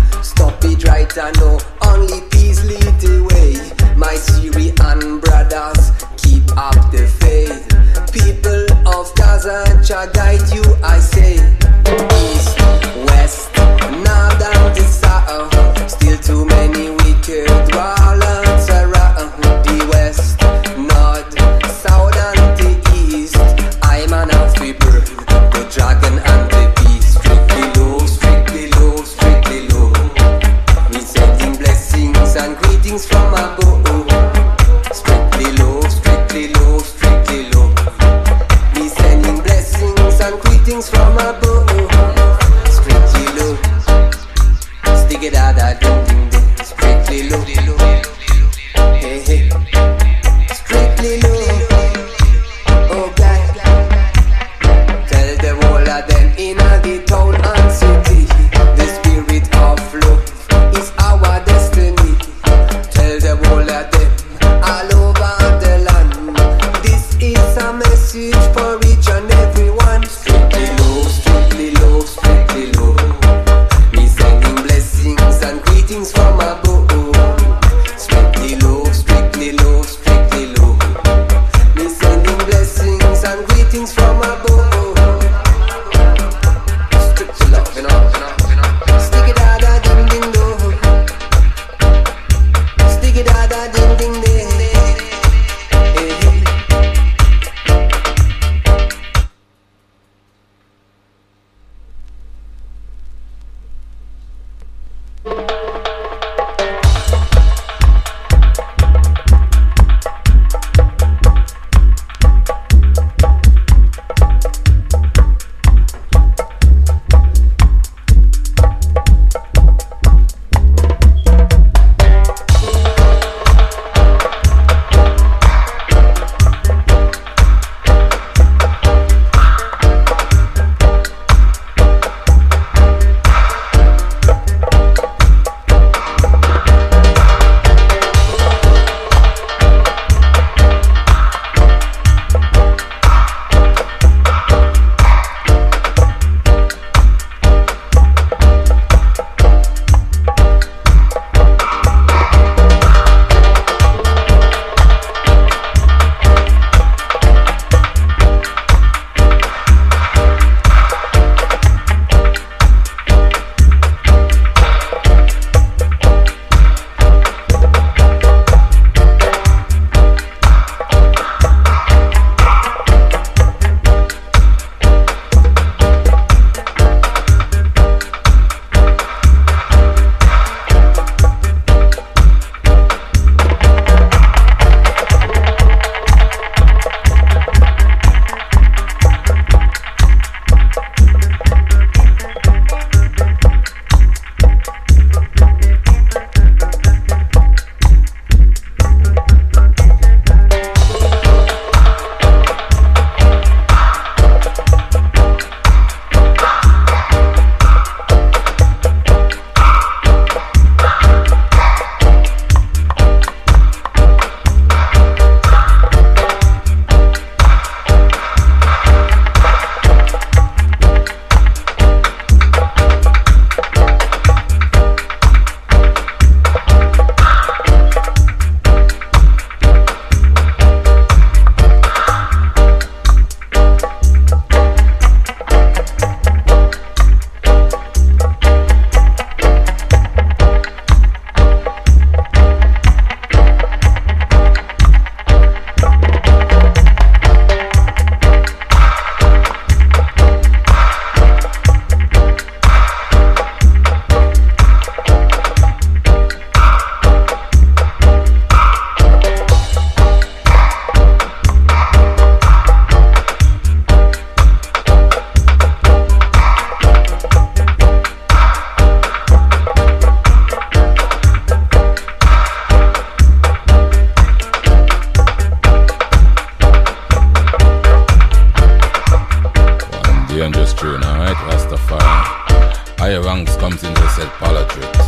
something that said politics.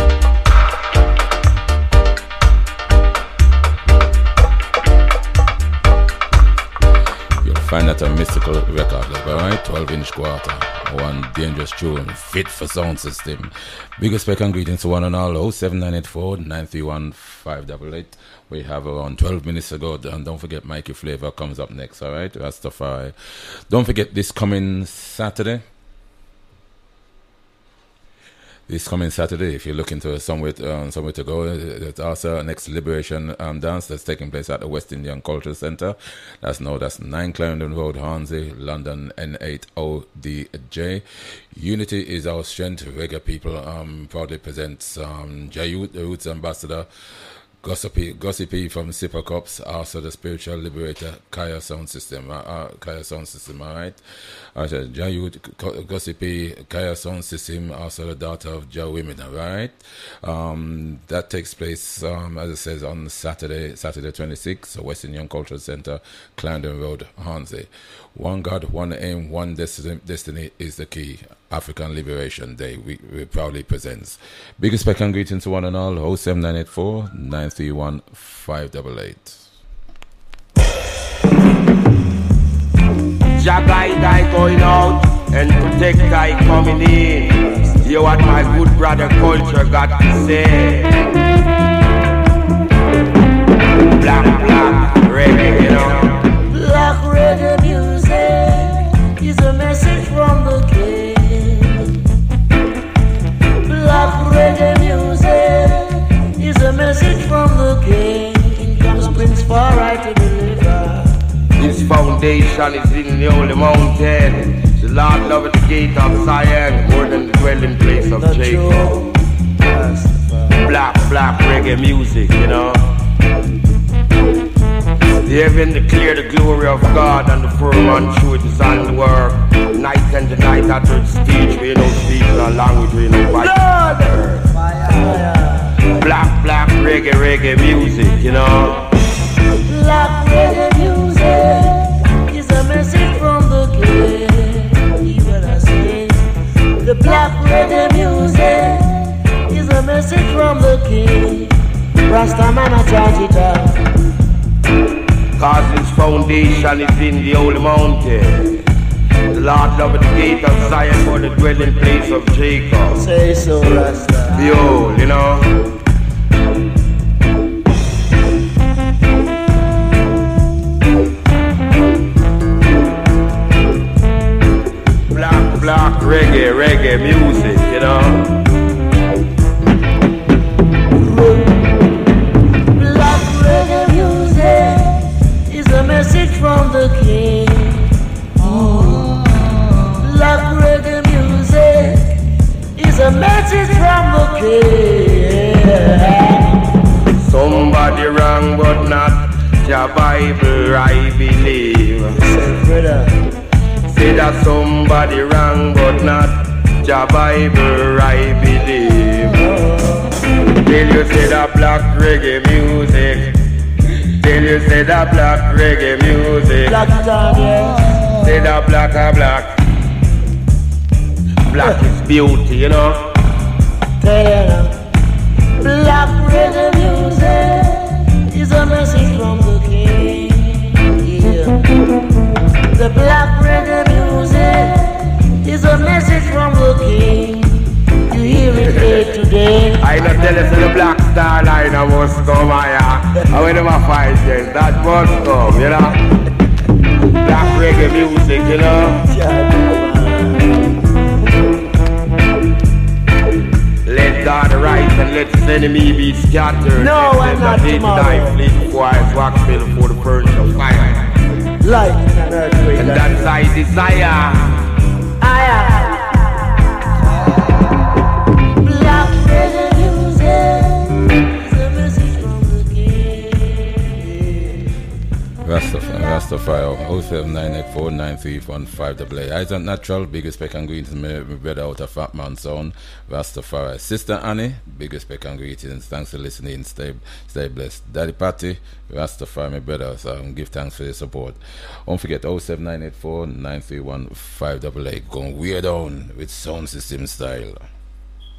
Find that a mystical record label, alright? twelve inch quarter. One dangerous tune, fit for sound system. Biggest spec and greetings to one and all. oh seven nine eight four nine three one five eight eight. We have around twelve minutes ago. And don't forget, Mikey Flavor comes up next, alright? Rastafari. Don't forget this coming Saturday. This coming Saturday, if you're looking to somewhere to, um, somewhere to go, there's also an ex-liberation um, dance that's taking place at the West Indian Cultural Centre. That's no, that's nine Clarendon Road, Hornsey, London, N eight O D J. Unity is our strength. Reggae People um, proudly presents um, Jayut, the Roots Ambassador, Gossipy, Gossipy from Sipper Cups, also the Spiritual Liberator, Kaya Sound System, uh, uh, Kaya Sound System, alright? Also, Jayut, Gossipy, Kaya Sound System, also the daughter of Jah Women, alright? Um, that takes place, um, as it says, on Saturday, Saturday twenty-sixth, so West Indian Cultural Centre, Clarendon Road, Hornsey. One God, one aim, one destiny, destiny is the key. African Liberation Day, we, we proudly presents. Biggest spec and greetings to one and all. oh seven nine eight four nine three one five eight eight. Jah guide I going out and protect I coming in. Hear what my good brother culture got to say. Black, black, reggae, you know. Black reggae music is a message from the king. Black reggae music is a message from the king. King comes Prince far right to deliver. This foundation is in the holy mountain. The Lord loveth the gate of Zion more than the dwelling place of Jacob. Black, black reggae music, you know. The heaven declare the glory of God, and the firmament truth is on the work. Night and the night after the stage, we no speak no language, we no fight. Black, black reggae, reggae music, you know. Black reggae music is a message from the king. Even I say, the black reggae music is a message from the king. Rasta man a chant it out. Cause his foundation is in the holy mountain. The Lord loveth the gate of Zion for the dwelling place of Jacob. Say so, Rasta. Behold, you know. Black, black reggae, reggae music, you know. Black reggae music is a message from the king. Oh. Black reggae music is a message from the king. Somebody wrong but not your Bible, I believe. Say, brother. Say that somebody wrong but not your Bible, I believe. Oh. Tell you say that black reggae music. Tell you say that black reggae music. Black dog, yes. Say that black are black. Black is beauty, you know. Tell you now. Black reggae music is a message from the king. Yeah. The black reggae music is a message from the king. You hear it day to day. I not tell you say the black star line must come here. I will never fight it. That must come, you know. Black reggae music, you know. Let God rise and let his enemy be scattered. No, I'm not tomorrow. Die, flee before I wax fill for the furnace of fire. Like an earthquake. And that's I desire. I am. Black reggae music is a message from the king. Rastafari, Rastafari, oh seven nine eight four nine three one five eight eight. Eyes on Natural, biggest spec and greetings, my brother out of Fat Man Sound, Rastafari. Sister Annie, biggest spec and greetings, thanks for listening, stay stay blessed. Daddy Patty, Rastafari, my brother, so um, give thanks for your support. Don't forget, oh seven nine eight four nine three one five eight eight. Going weird on with sound system style.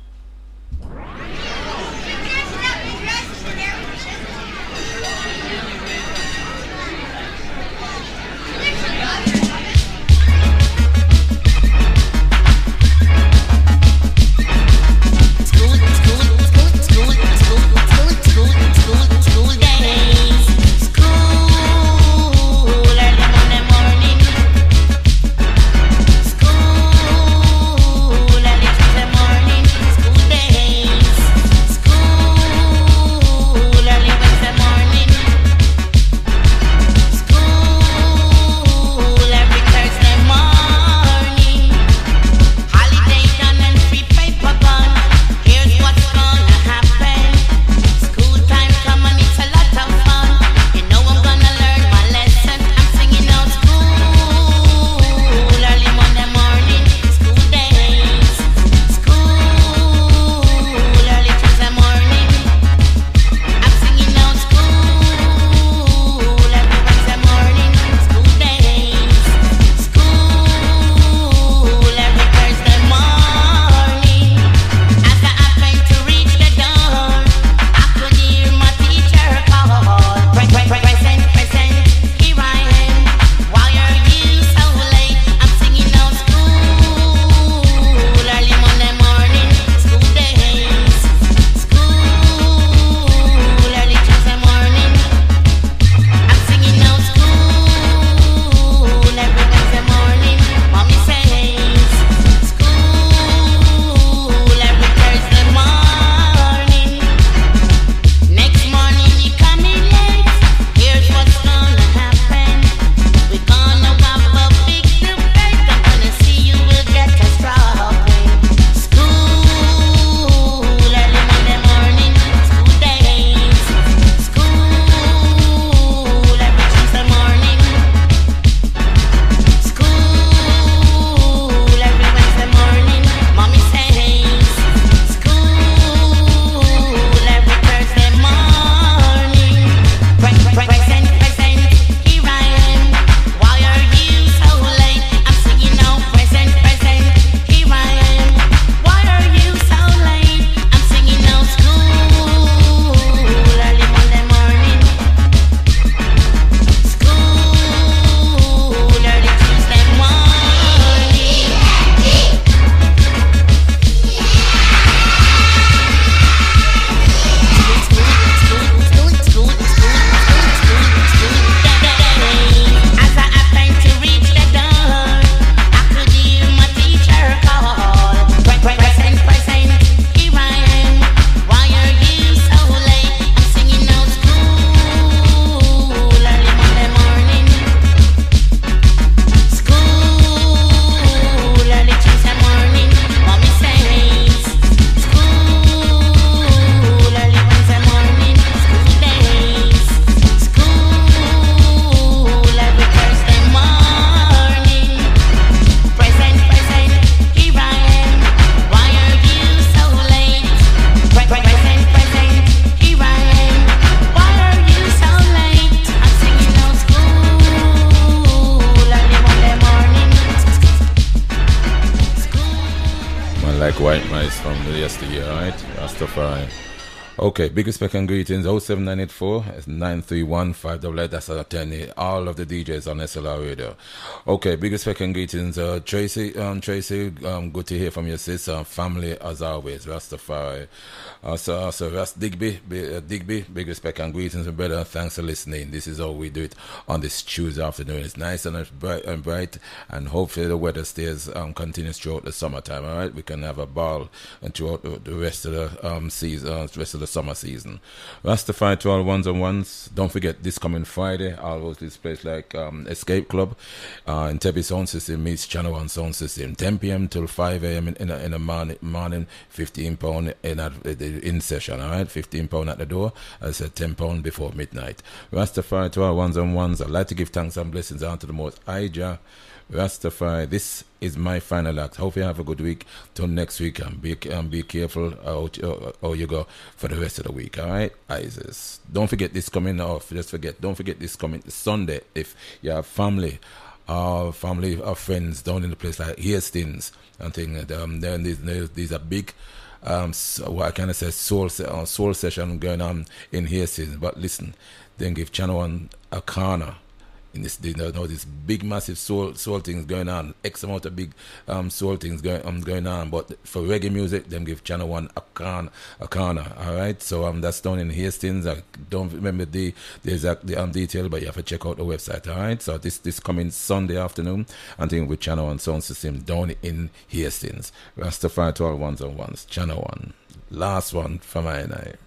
the yesteryear, alright? Rastafari. Okay, big respect and greetings. oh seven nine eight four nine three one five eight eight. That's our ten. All of the D Js on S L R Radio. Okay, big respect and greetings. Uh, Tracy, um, Tracy, um, good to hear from your sis. Uh, family as always. Rastafari. Uh, so, uh, so Rast Digby, B, uh, Digby, big respect and greetings, my brother. Thanks for listening. This is how we do it on this Tuesday afternoon. It's nice and it's bright and bright, and hopefully the weather stays um, continuous throughout the summertime. All right, we can have a ball and throughout the, the rest of the um, season, uh, rest of the summer season. Rastafari to all ones and ones. Don't forget this coming Friday, I'll host this place like um, Escape Club uh, in Tebi Sound System meets Channel One Sound System. ten p.m. till five a.m. in, in, a, in the morning, morning. fifteen pound in a, in session. All right, fifteen pound at the door. I said ten pound before midnight. Rastafari to all ones and ones. I'd like to give thanks and blessings unto the Most High Jah. Rastafari, this is my final act. Hope you have a good week. Till next week, and be, um, be careful how, how you go for the rest of the week. All right, Isis. Don't forget this coming off. Just forget. Don't forget this coming Sunday. If you have family, uh, family or friends down in the place like Hastings and things, um, then these these are big. Um, so what can I say? Soul uh, soul session going on in Hastings. But listen, then give Channel One a corner. In this, you know, this big, massive soul, soul things going on, X amount of big um, soul things going, um, going on. But for reggae music, them give Channel One a corner, a corner. All right, so um, that's down in Hastings. I don't remember the the exact the, um, detail, but you have to check out the website. All right, so this this coming Sunday afternoon, I think with Channel One Sound System down in Hastings. Rastafari to all ones and ones. Channel One, last one for my and I.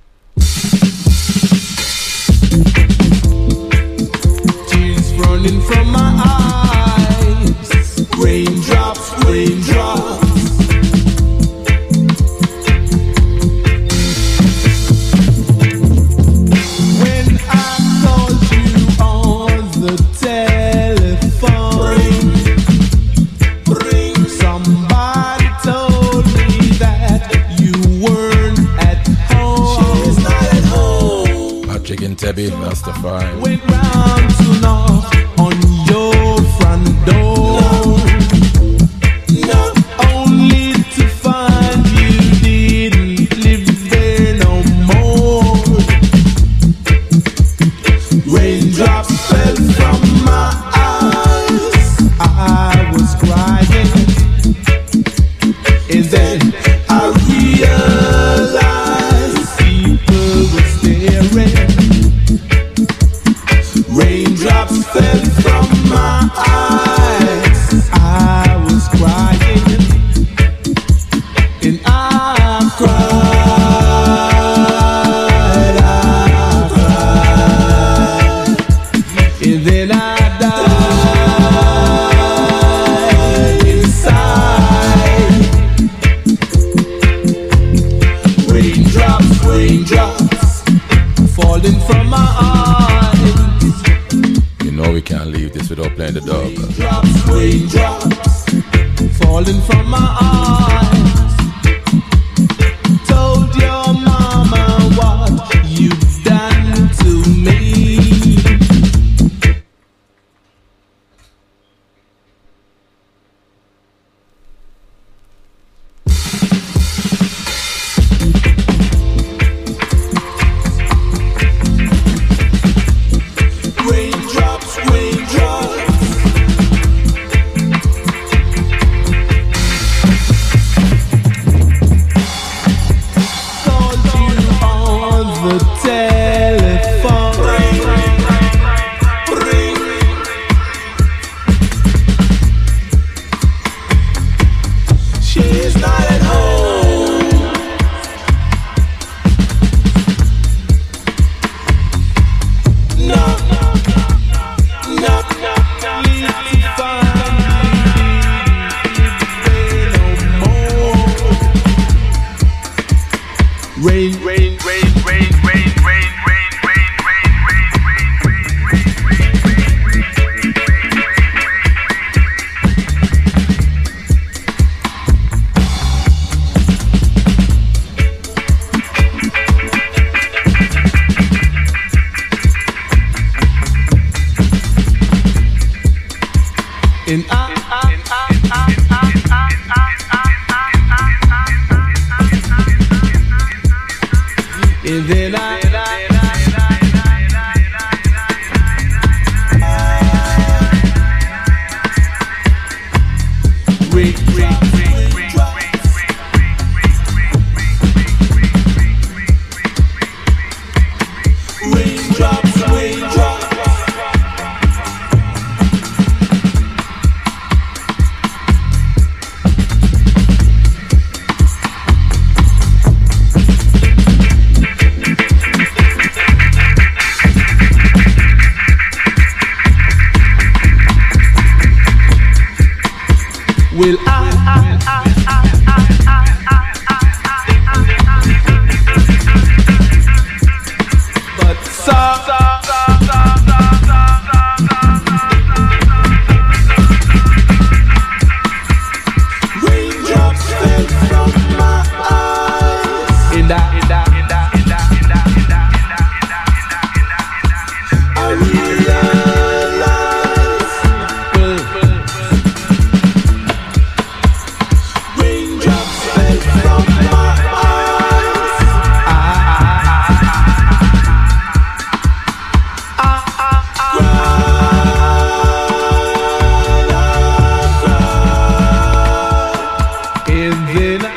Running from my eyes, raindrops, raindrops. When I called you on the telephone, ring, ring. Somebody told me that you weren't at home. She's not at home. Patrick and Tebi, Rastafari. Went round to knock on your front door, not only to find you didn't live there no more. Raindrops fell from my eyes, I was crying, and then I realized people were staring. Raindrops fell from my eyes, I was crying, and I cried, I cried, and then I died inside. Raindrops, raindrops, falling from my eyes. No, we can't leave this without playing the dog. Raindrops, raindrops, falling from my eyes. Told your mama what you've done to me. And I, and I, and I, and I, and I, and I, and I, And then I Rain, rain, rain, rain, raindrops, raindrops. Will I, I, I, I, but some, raindrops fell from my eyes. In that, in that, in that, in that, in that, in that, in that, I realize, well, raindrops fell from my eyes. I, I, I, I, I, I, I, and then I